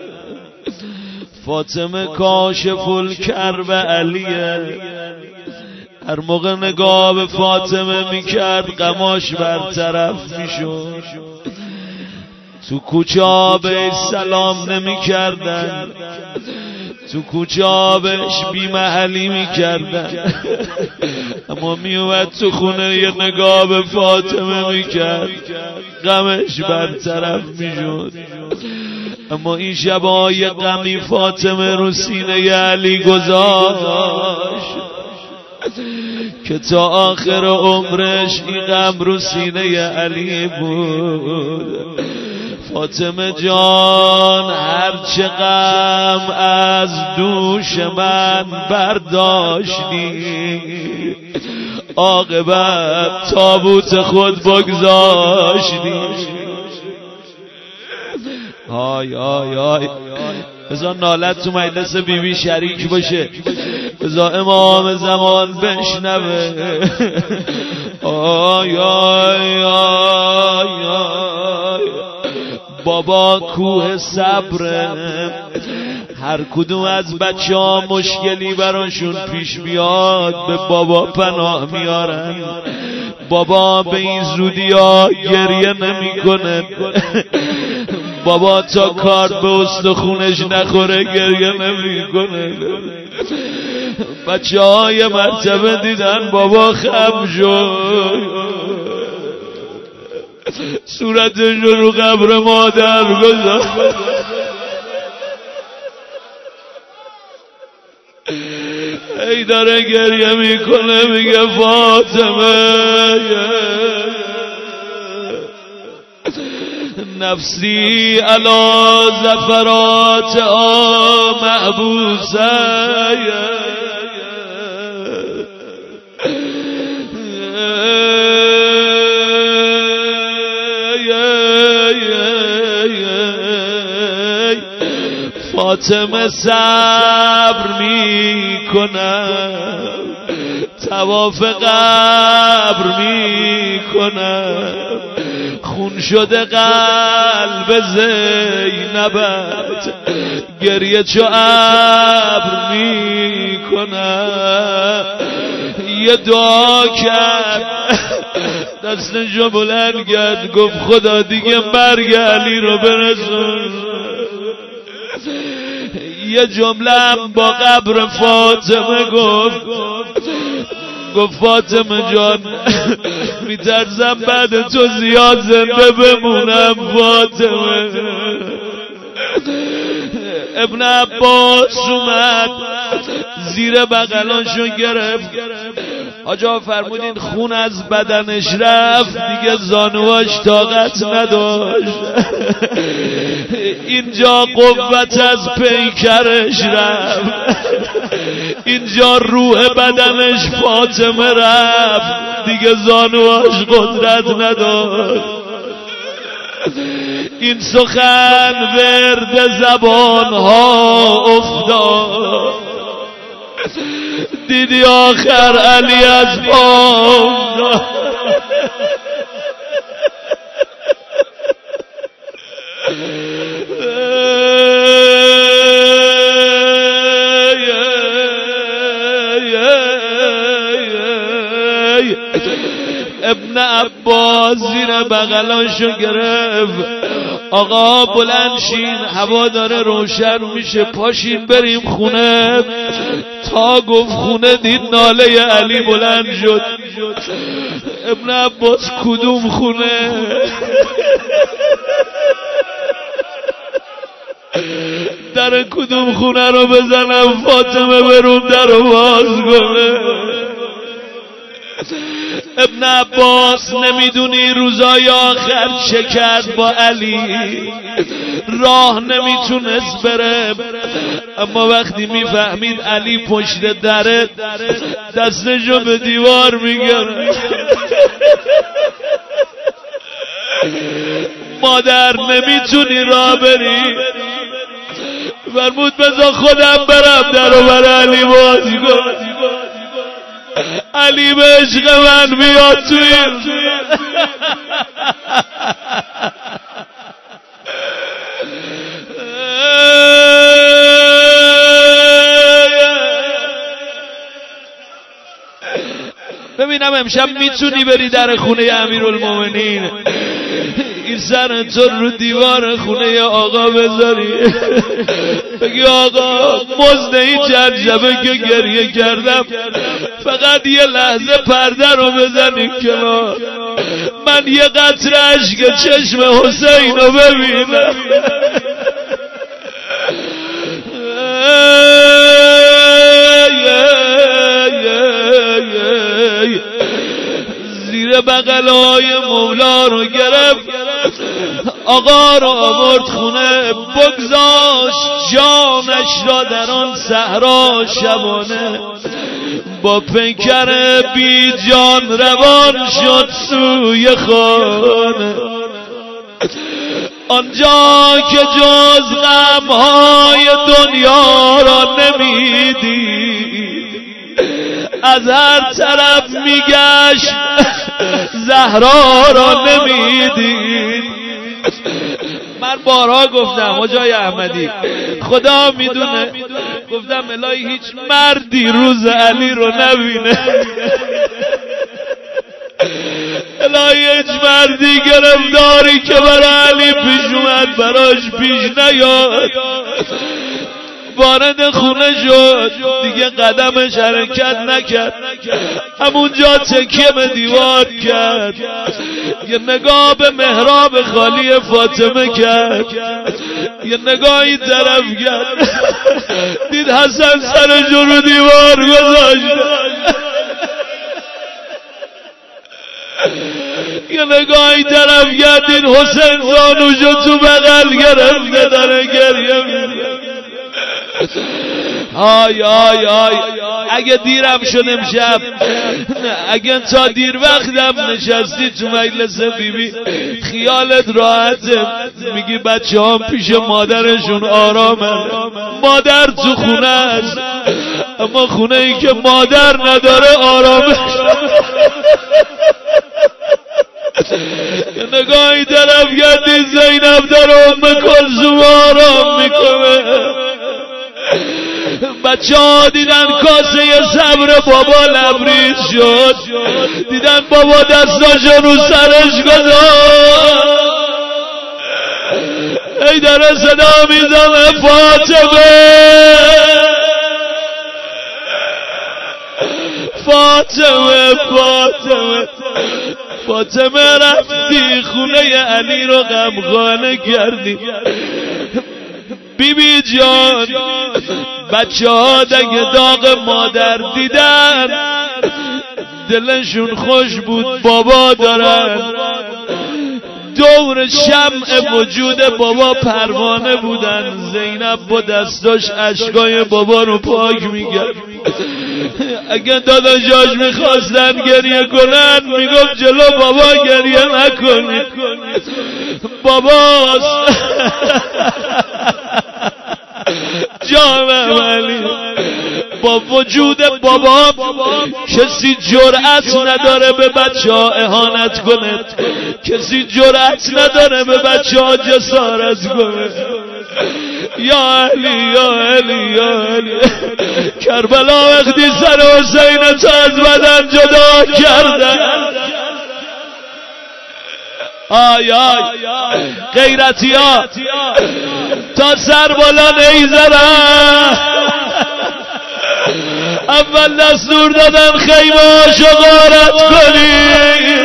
فاطمه کاشف الکرب علیه. هر موقع نگاه به فاطمه میکرد غماش برطرف میشد. تو کوچه بهش سلام نمیکردن، تو کوچه بهش بی محلی میکردن، اما میومد تو خونه یه نگاه به فاطمه میکرد غمش برطرف میشد. اما این شبای غمی فاطمه رو سینه علی گذاشت که تا آخر عمرش این غم رو سینه علی بود. فاطمه جان هرچه غم از دوش من برداشتی، عاقبت تابوت خود بگذاشتی. آی آی آی بذار نالت تو مجلس بی بی شریک باشه، بذار امام زمان بشنوه. آی آی آی آی بابا کوه صبره. هر کدوم از بچه ها مشکلی براشون پیش بیاد به بابا پناه میارن. بابا به این زودی ها گریه نمی کنه. بابا تا کارت به استخونش نخوره گریه نمی کنه. بچه های مرتبه دیدن بابا خم شد، صورتش رو قبر مادر گذاشت. ای داره گریه میکنه میگه فاطمه نفسی علی زفرات آ محبوسه. فاطمه صبر میکنم، طواف قبر میکنم، خون شده قلب زینبت گریه چو ابر میکنم. یه دعا کرد دستشو بلند کرد گفت خدا دیگه مرگ علی رو برسون. یه جمله با قبر فاطمه گفت گفت فاطمه جان میترسم بعد تو زیاد زنده بمونم. فاطمه ابن عباس اومد زیر بغلانشو گرفت. آجا فرمودین خون از بدنش رفت دیگه زانواش طاقت نداشت. اینجا قوت از پیکرش رفت، اینجا روح بدنش فاطمه رفت دیگه زانواش قدرت نداشت. این سخن ورد زبان ها افتاد، دیدی آخر علی از بام ابن عباس زیر بغلاشو گرفت، آقا بلند شین، هوا داره روشن میشه، پاشین بریم خونه. تا گفت خونه دید ناله علی بلند شد. ابن عباس کدوم خونه؟ در کدوم خونه رو بزنم فاطمه برون در رو باز کنه؟ ابن عباس نمیدونی روزای آخر چه کرد با علی، راه نمیتونست بره، اما وقتی میفهمید علی پشت دره دستشو به دیوار میگرد. مادر نمیتونی راه بری، فرمود بذار خودم برم درو برای علی باز کن. علی به عشق من بیاد تو این ببینم امشب میتونی بری در خونه امیرالمومنین، این سر تو رو دیوار خونه آقا بذاری، بگی آقا مزد این چند شبه که گریه کردم فقط یه لحظه پرده رو بزنیم کنار، من یه قطره اشک چشم حسین رو ببینم. زیر بغلای مولا رو گرفت، آقا رو آورد خونه، بگذاشت جانش را در آن صحرا شبانه، با پیکر بی جان روان شد سوی خانه. آنجا که جز غمهای دنیا را نمیدید، از هر طرف میگشت زهرا را نمیدید. من بارها گفتم حجای احمدی خدا میدونه، گفتم الهی هیچ مردی روز علی رو نبینه، الهی هیچ مردی گرفتاری که برای علی پیش اومد براش پیش نیاد. وارد خونه شد، دیگه قدمش حرکت نکرد، همونجا تکیه به دیوار کرد، یه نگاه به محراب خالی فاطمه کرد، یه نگاهی طرف کرد، دید حسن سرش رو دیوار گذاشت، یه نگاهی طرف کرد، دید حسین زانوشو تو بغل گرفته داره گریه میکنه. آی آی آی اگه دیرم شد امشب، اگه تا دیر وقتم نشستی تو مجلس بیبی خیالت راحته، میگی بچه هم پیش مادرشون آرامن، مادر تو خونه است، اما خونه ای که مادر نداره آرامش. نگاهی طرف گردی زینب در ام کلثوم آرام میکنه، بچه ها دیدن کاسه صبر بابا لبریز شد، دیدن بابا دستاشو رو سرش گذاشت، ای داره صدا میزنه فاطمه فاطمه فاطمه فاطمه رفتی خونه علی رو غمخانه کردی. بی بی جان بچه ها دگه داغ مادر دیدن دلشون خوش بود بابا دارن، دور شمع وجود بابا پروانه بودن. زینب با دستاش اشکای بابا رو پاک میکرد. اگه داداشاش میخواستن گریه کنن میگفت جلو بابا گریه نکنید، باباست. جانم علی، با وجود بابا کسی جرأت نداره به بچه ها اهانت کنه، کسی جرأت نداره به بچه ها جسارت کنه. یا علی یا علی یا علی، کربلا وقتی سر حسین تو از بدن جدا کردن. آی آی غیرتی ها تا سر بالا نیزدن، اول دستور دادن خیمه شغارت کنی.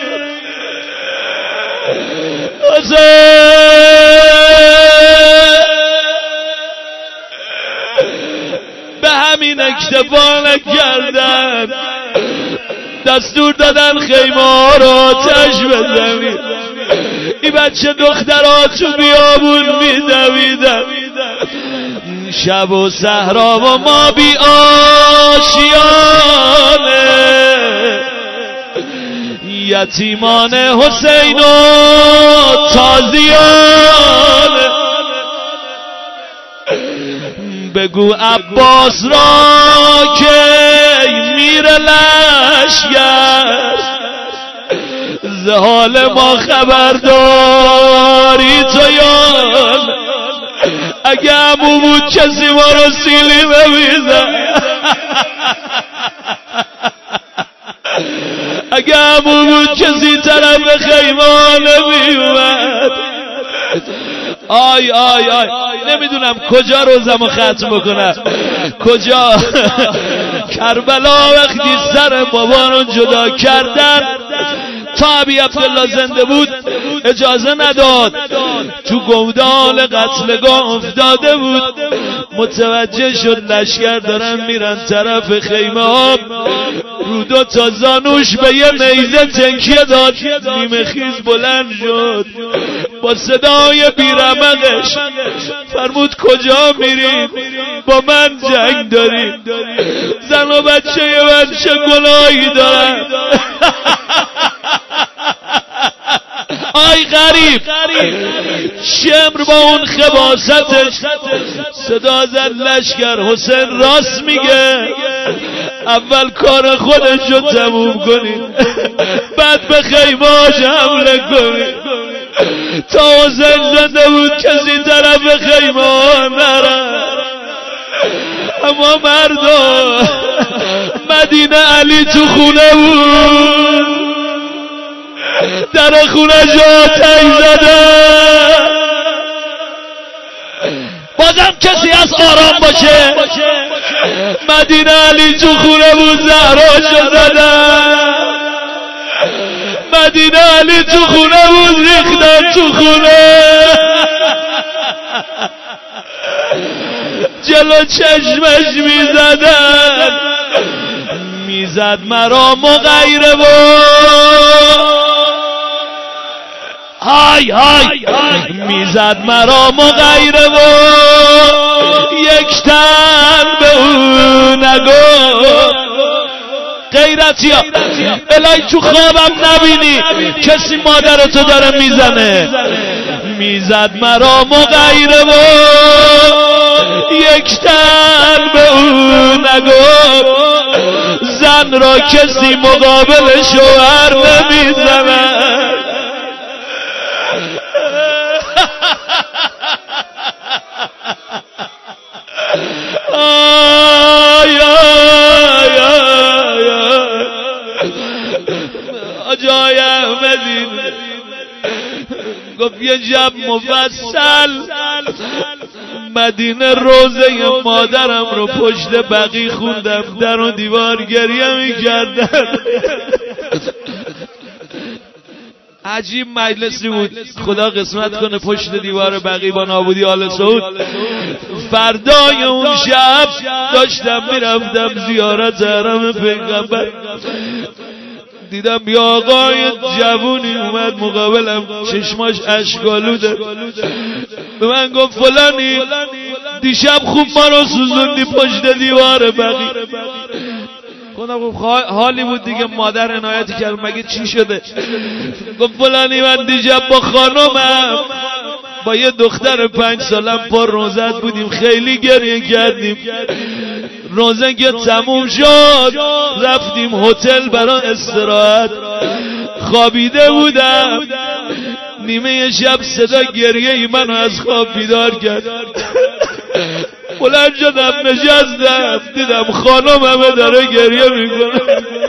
به همین اکتفا نکردن، دستور دادن خیمه ها رو آتش بزنید. این بچه دخترها تو بیابون میدویدن، شب و صحرا و ما بی آشیانه، یتیمان حسین و تازیانه. بگو عباس را که میره لشگر، ز حال ما خبرداری تو یان. اگه عمو بود کسی ما رو سیلی بمیزن، اگه عمو بود کسی طرف خیمه نمیومد. آی آی آی نمیدونم کجا روزمو ختم بکنم، کجا. کربلا وقتی سر بابا رو جدا کردن، تا ابی عبدالله زنده بود اجازه نداد، تو گودال قتلگاه افتاده بود. متوجه شد لشکر دارن میرن طرف خیمه ها، رو دو تا زانوش به یه نیزه تکیه داد، نیمه خیز بلند شد، با صدای بیرمقش فرمود کجا میرید؟ با من جنگ دارید. زن و بچه یه بچه گناهی دارن. آی غریب، شمر با اون خباستش صدا زد لشکر حسین راست میگه، اول کار خودش رو تموم کنید، بعد به خیماش حمله کنید. تا حسین زنده بود کسی طرف خیمه نره. اما مردم مدینه علی تو خونه بود، در خونه جا تنگ زده. بازم کسی از آرام باشه. مدینه علی تو خونه بود، زهراشو زدن. مدینه علی تو خونه بود، ریختن تو خونه. جلو چشمش میزدن، میزد مرا مغیره و های های میزد مرا مغیره و یک تن به اون نگو. غیرتی ها الهی تو خوابم نبینی کسی مادرتو داره میزنه. میزد مرا مغیره و یک تن به اون نگو. زن را کسی مقابل شوهر نمیزنه. آی آی آی آجای احمدی گفت یه جب مفصل مدینه روزه مادرم رو پشت بقی خوندم، در و دیوار گریه میکردن. عجیب مجلسی بود، خدا قسمت کنه پشت دیوار بقی با نابودی آل سعود. فردای اون شب داشتم میرفتم زیارت حرم پیغمبر، دیدم یه آقای جوونی اومد مقابلم، چشماش اشک‌آلوده، به من گفت فلانی دیشب خوب ما رو سوزوندی پشت دیوار بقی. گفتم حالی بود دیگه، مادر عنایتی کرد، مگه چی شده؟ گفت فلانی من دیشب با خانومم با یه دختر پنج سالم پر روزت بودیم، خیلی گریه کردیم، روزه که تموم شد رفتیم هتل برای استراحت، خوابیده بودم، نیمه شب صدا گریه ای منو از خواب بیدار کرد، بلند شدم نشستم دیدم خانم همه داره گریه میکنه.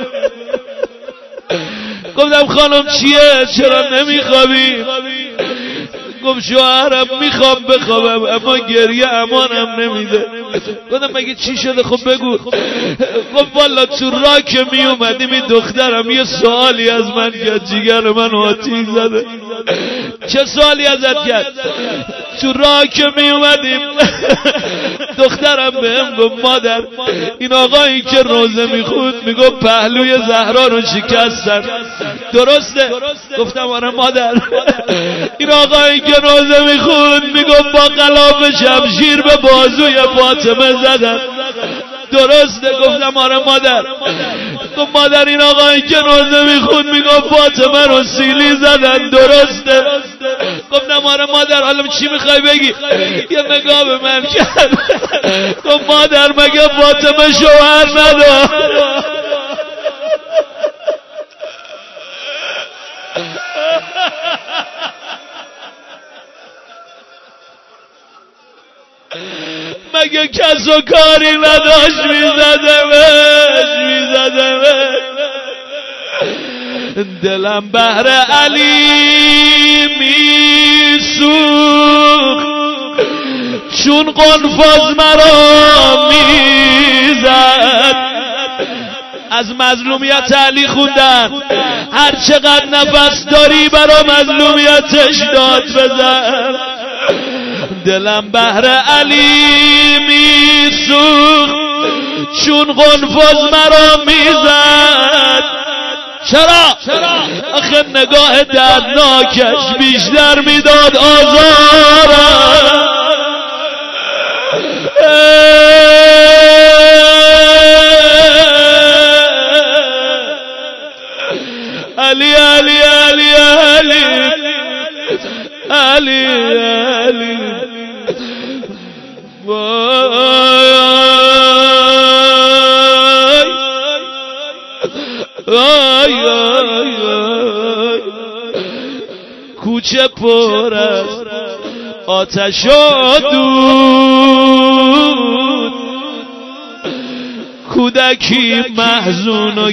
گفتم خانم چیه؟ چرا نمیخوابی؟ گفت شوهرم میخوام بخوابم اما گریه امانم نمیده. گفتم مگه چی شده؟ خب بگو. گفت والا تو راه که میومدیم این دخترم یه سوالی از من کرد، جیگر من آتیش زده. چه سوالی ازت کرد؟ تو راه که میومدیم دخترم بهم گفت مادر این آقایی که روزه میخوند میگفت پهلوی زهرا رو شکستن، درسته؟ گفتم آره مادر. این آقایی که روزه میخوند میگفت با غلاف شمشیر به بازوی فاطمه زدن، درسته؟ گفتم آره مادر. گفت مادر این آقایی که روزه میخوند میگفت فاطمه رو سیلی زدن، درسته؟ گفتم آره مادر. حالا چی میخوای بگی؟ یه نگاه به من کرد، گفت مادر مگه فاطمه شوهر نداشت؟ مگه کس و کاری نداشت میزدمش میزدمش دلم بهر علی میسوخت چون قنفذ مرا میزد. از مظلومیت علی خوندن هر چقدر نفس داری برا مظلومیتش داد بزن. دلم بهر علی میسوخت چون قنفذ مرا میزد. چرا؟ آخه نگاه دردناکش بیشتر میداد آزارم. علی علی علی علی علی علی وای وای وای کوچه پر از آتش و دود، کودکی محزون و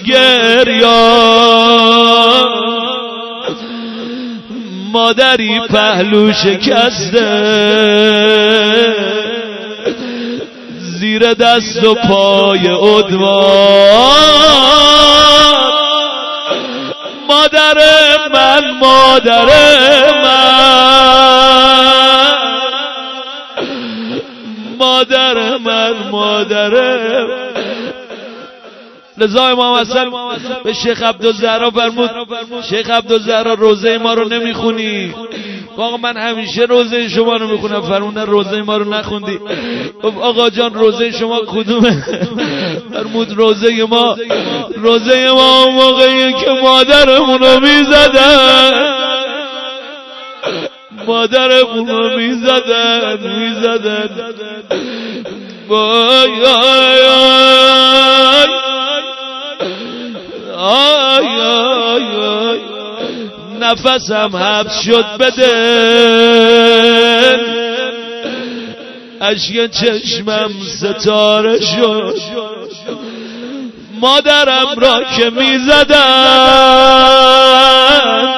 گریان، مادری پهلو شکسته زیر دست و پای عدوان. مادر من مادر من مادر من مادر من. لذا امام حسن به شیخ عبدالزهرا فرمود شیخ عبدالزهرا روزه ما رو نمیخونی؟ آقا من همیشه روزه شما رو میخونم. فرمودن روزه ما رو نخوندی. آقا جان روزه شما کدومه؟ فرمود روزه ما روزه ما اون موقعی که مادرمون رو میزدن مادرمون رو میزدن میزدن وای آی آی آی آی نفسم حبس شد بده، اشک چشمم ستاره شد، مادرم را که میزدن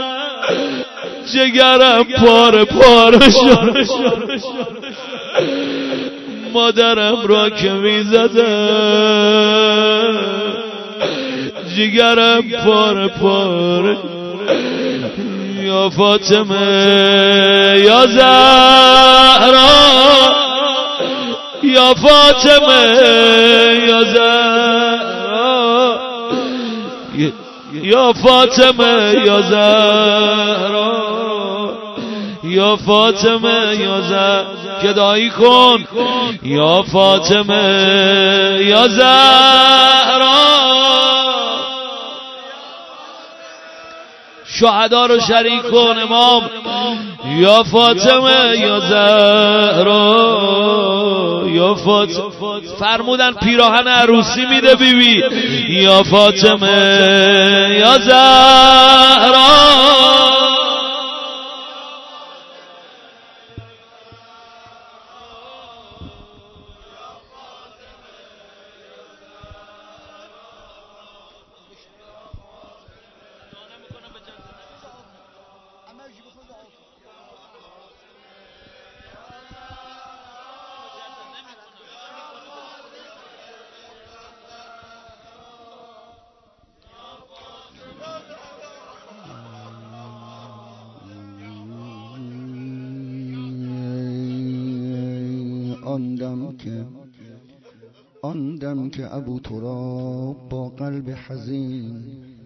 جگرم پاره پاره شد، مادرم را که میزدن جگرم پاره پاره. یا فاطمه یا زهرا یا فاطمه یا زهرا یا فاطمه یا زهرا یا فاطمه یا زهرا گدایی کن یا فاطمه یا زهرا شهدا رو شریک کن امام یا فاطمه یا زهرا یا فاطمه فرمودن پیراهن عروسی میده بیبی یا فاطمه یا زهرا آندم که آندم که ابو تراب با قلب حزین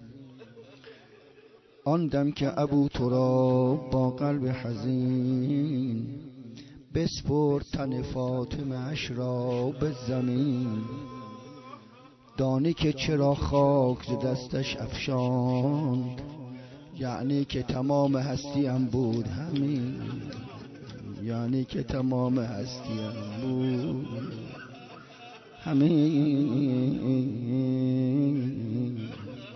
آندم که ابو تراب با قلب حزین بسپرد تن فاطمه اش را به زمین دانی که چرا خاک ز دستش افشاند یعنی که تمام هستیم بود همین یعنی که تمام هستیم بود همین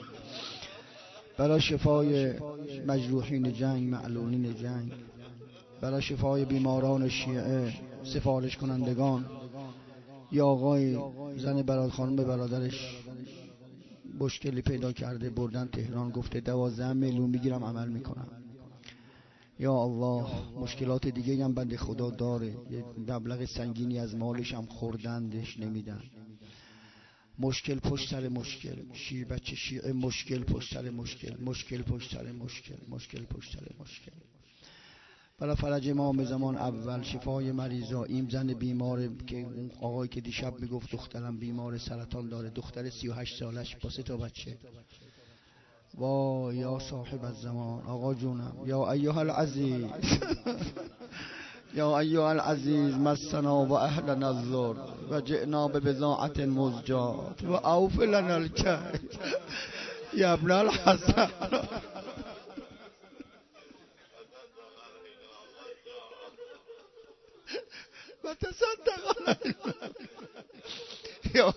برای شفای مجروحین جنگ معلولین جنگ برای شفای بیماران شیعه سفارش کنندگان یا آقای زن برادر خانم برادرش مشکلی پیدا کرده بردن تهران گفته دوازده میلیون میگیرم عمل میکنم یا الله مشکلات دیگه هم بنده خدا داره یه مبلغ سنگینی از مالش هم خوردندش نمیدن مشکل پشت سر مشکل شیر بچه شیعه مشکل پشت سر مشکل مشکل پشت سر مشکل مشکل پشت سر مشکل برای فرج امام زمان اول شفای مریضا این زن بیمار که اون آقایی که دیشب میگفت دخترم بیمار سرطان داره دختر سی و هشت سالش با سه تا بچه وا یا صاحب الزمان آقا جونم یا ایها العزیز یا ایها العزیز مسنا و اهلنا الضر و جئنا ببضاعة مزجات و اوف لنا الکیل یا ابن الحسن و تصدق یا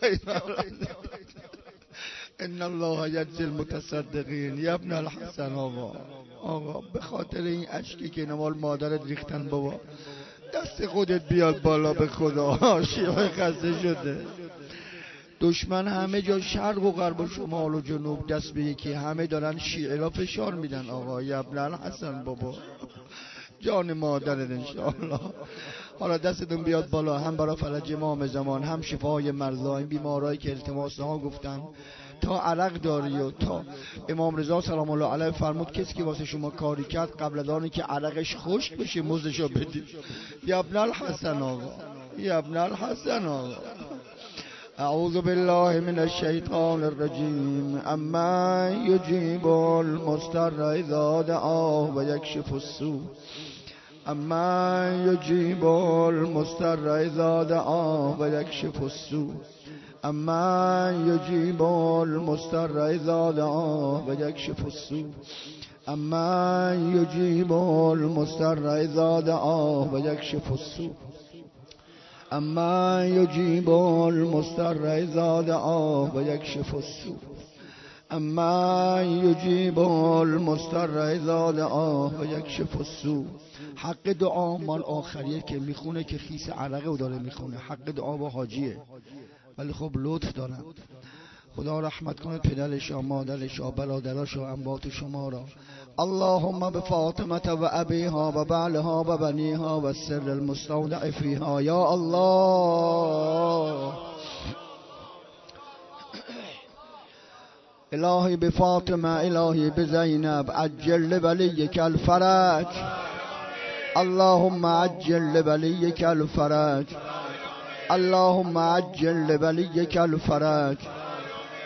ان الله یجزی المتصدقین یا ابن الحسن آقا آقا به خاطر این اشکی که نمال مادرت ریختن بابا دست خودت بیاد بالا به خدا شیعه خسته شده دشمن همه جا شرق و غرب و شمال و جنوب دست به یکی همه دارن شیعه را فشار میدن آقا یا ابن الحسن بابا جان مادرت انشاءالله حالا دستتون بیاد بالا هم برای فرج امام زمان هم شفای مرضا این بیمارایی که التماس ها گفتن تا عرق داری و تا امام رضا سلام الله علیه فرمود کسی که واسه شما کاری کرد قبل از آنی که عرقش خشک بشه مزدشو بدید یا ابن الحسن آقا یا ابن الحسن آقا اعوذ بالله من الشیطان الرجیم اما یجیب المضطر اذا دعاه و یکشف السوء اما یجیب المضطر اذا دعاه و یکشف السوء اما یجیب المضطر اذا دعاه و یکشف السوء اما یجیب المضطر اذا دعاه و یکشف السوء اما یجیب المضطر اذا دعاه و یکشف السوء اما یجیب المضطر اذا دعاه و یکشف السوء حق دعا مال آخریه که میخونه که خیس عرقه و داره میخونه حق دعا با حاجیه ولی خب لطف دارن خدا رحمت کنه پدرش و مادرش و برادرش و انباط شما را اللهم بفاطمه و ابیها و بعلها و بنیها و سر المستودع فیها یا الله الهی بفاطمه الهی بزینب عجل لولیک الفرج اللهم عجل لولیک الفرج اللهم عجل لولیک الفرج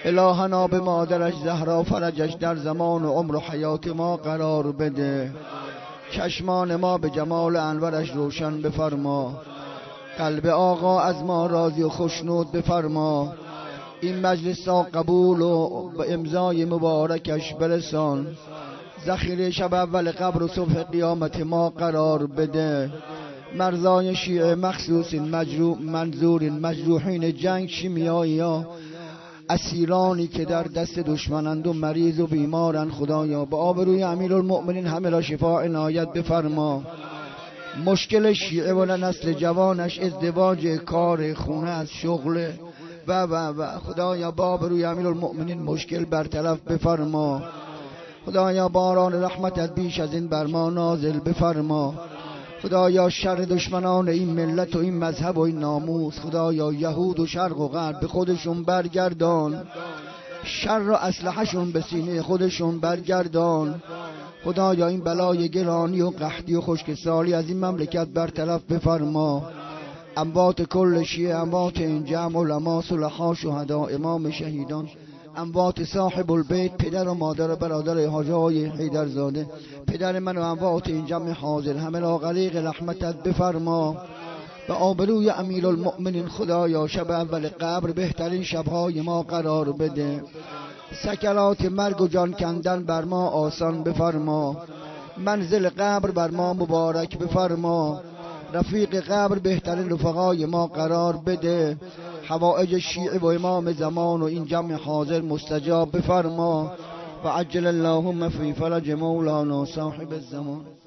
الهنا به مادرش زهرا فرجش در زمان و عمر و حیات ما قرار بده. چشمان ما به جمال انورش روشن بفرما. قلب آقا از ما راضی و خوشنود بفرما. این مجلس را قبول و به امضای مبارکش برسان. ذخیره شب اول قبر و صبح قیامت ما قرار بده. مرزای شیعه مخصوص مجروح منظور مجروحین جنگ شیمیایی ها، اسیرانی که در دست دشمنند و مریض و بیمارند، خدایا به آبروی امیرالمؤمنین همه را شفا عنایت بفرما. مشکل شیعه و نسل جوانش ازدواج، کار، خونه از شغل و و و خدایا به آبروی امیرالمؤمنین مشکل برطرف بفرما. خدایا باران رحمتت بیش از این بر ما نازل بفرما. خدایا شر دشمنان این ملت و این مذهب و این ناموس، خدایا یهود و شرق و غرب به خودشون برگردان. شر و اسلحه‌شون به سینه خودشون برگردان. خدایا این بلای گرانی و قحطی و خشکسالی از این مملکت برطرف بفرما. اموات کل شیعه، اموات این جمع، علما، صلحا، شهدا، امام شهیدان، اموات صاحب البیت، پدر و مادر و برادر حاج آقای حیدرزاده، پدر من و اموات این جمع حاضر، همه را غریق رحمتت بفرما. به آبروی امیرالمؤمنین خدایا شب اول قبر بهترین شبهای ما قرار بده. سکرات مرگ و جان کندن بر ما آسان بفرما. منزل قبر بر ما مبارک بفرما. رفیق قبر بهترین رفقای ما قرار بده. حوائج شیعه و امام زمان و این جمع حاضر مستجاب بفرما. و عجل اللهم فی فرج مولانا صاحب الزمان.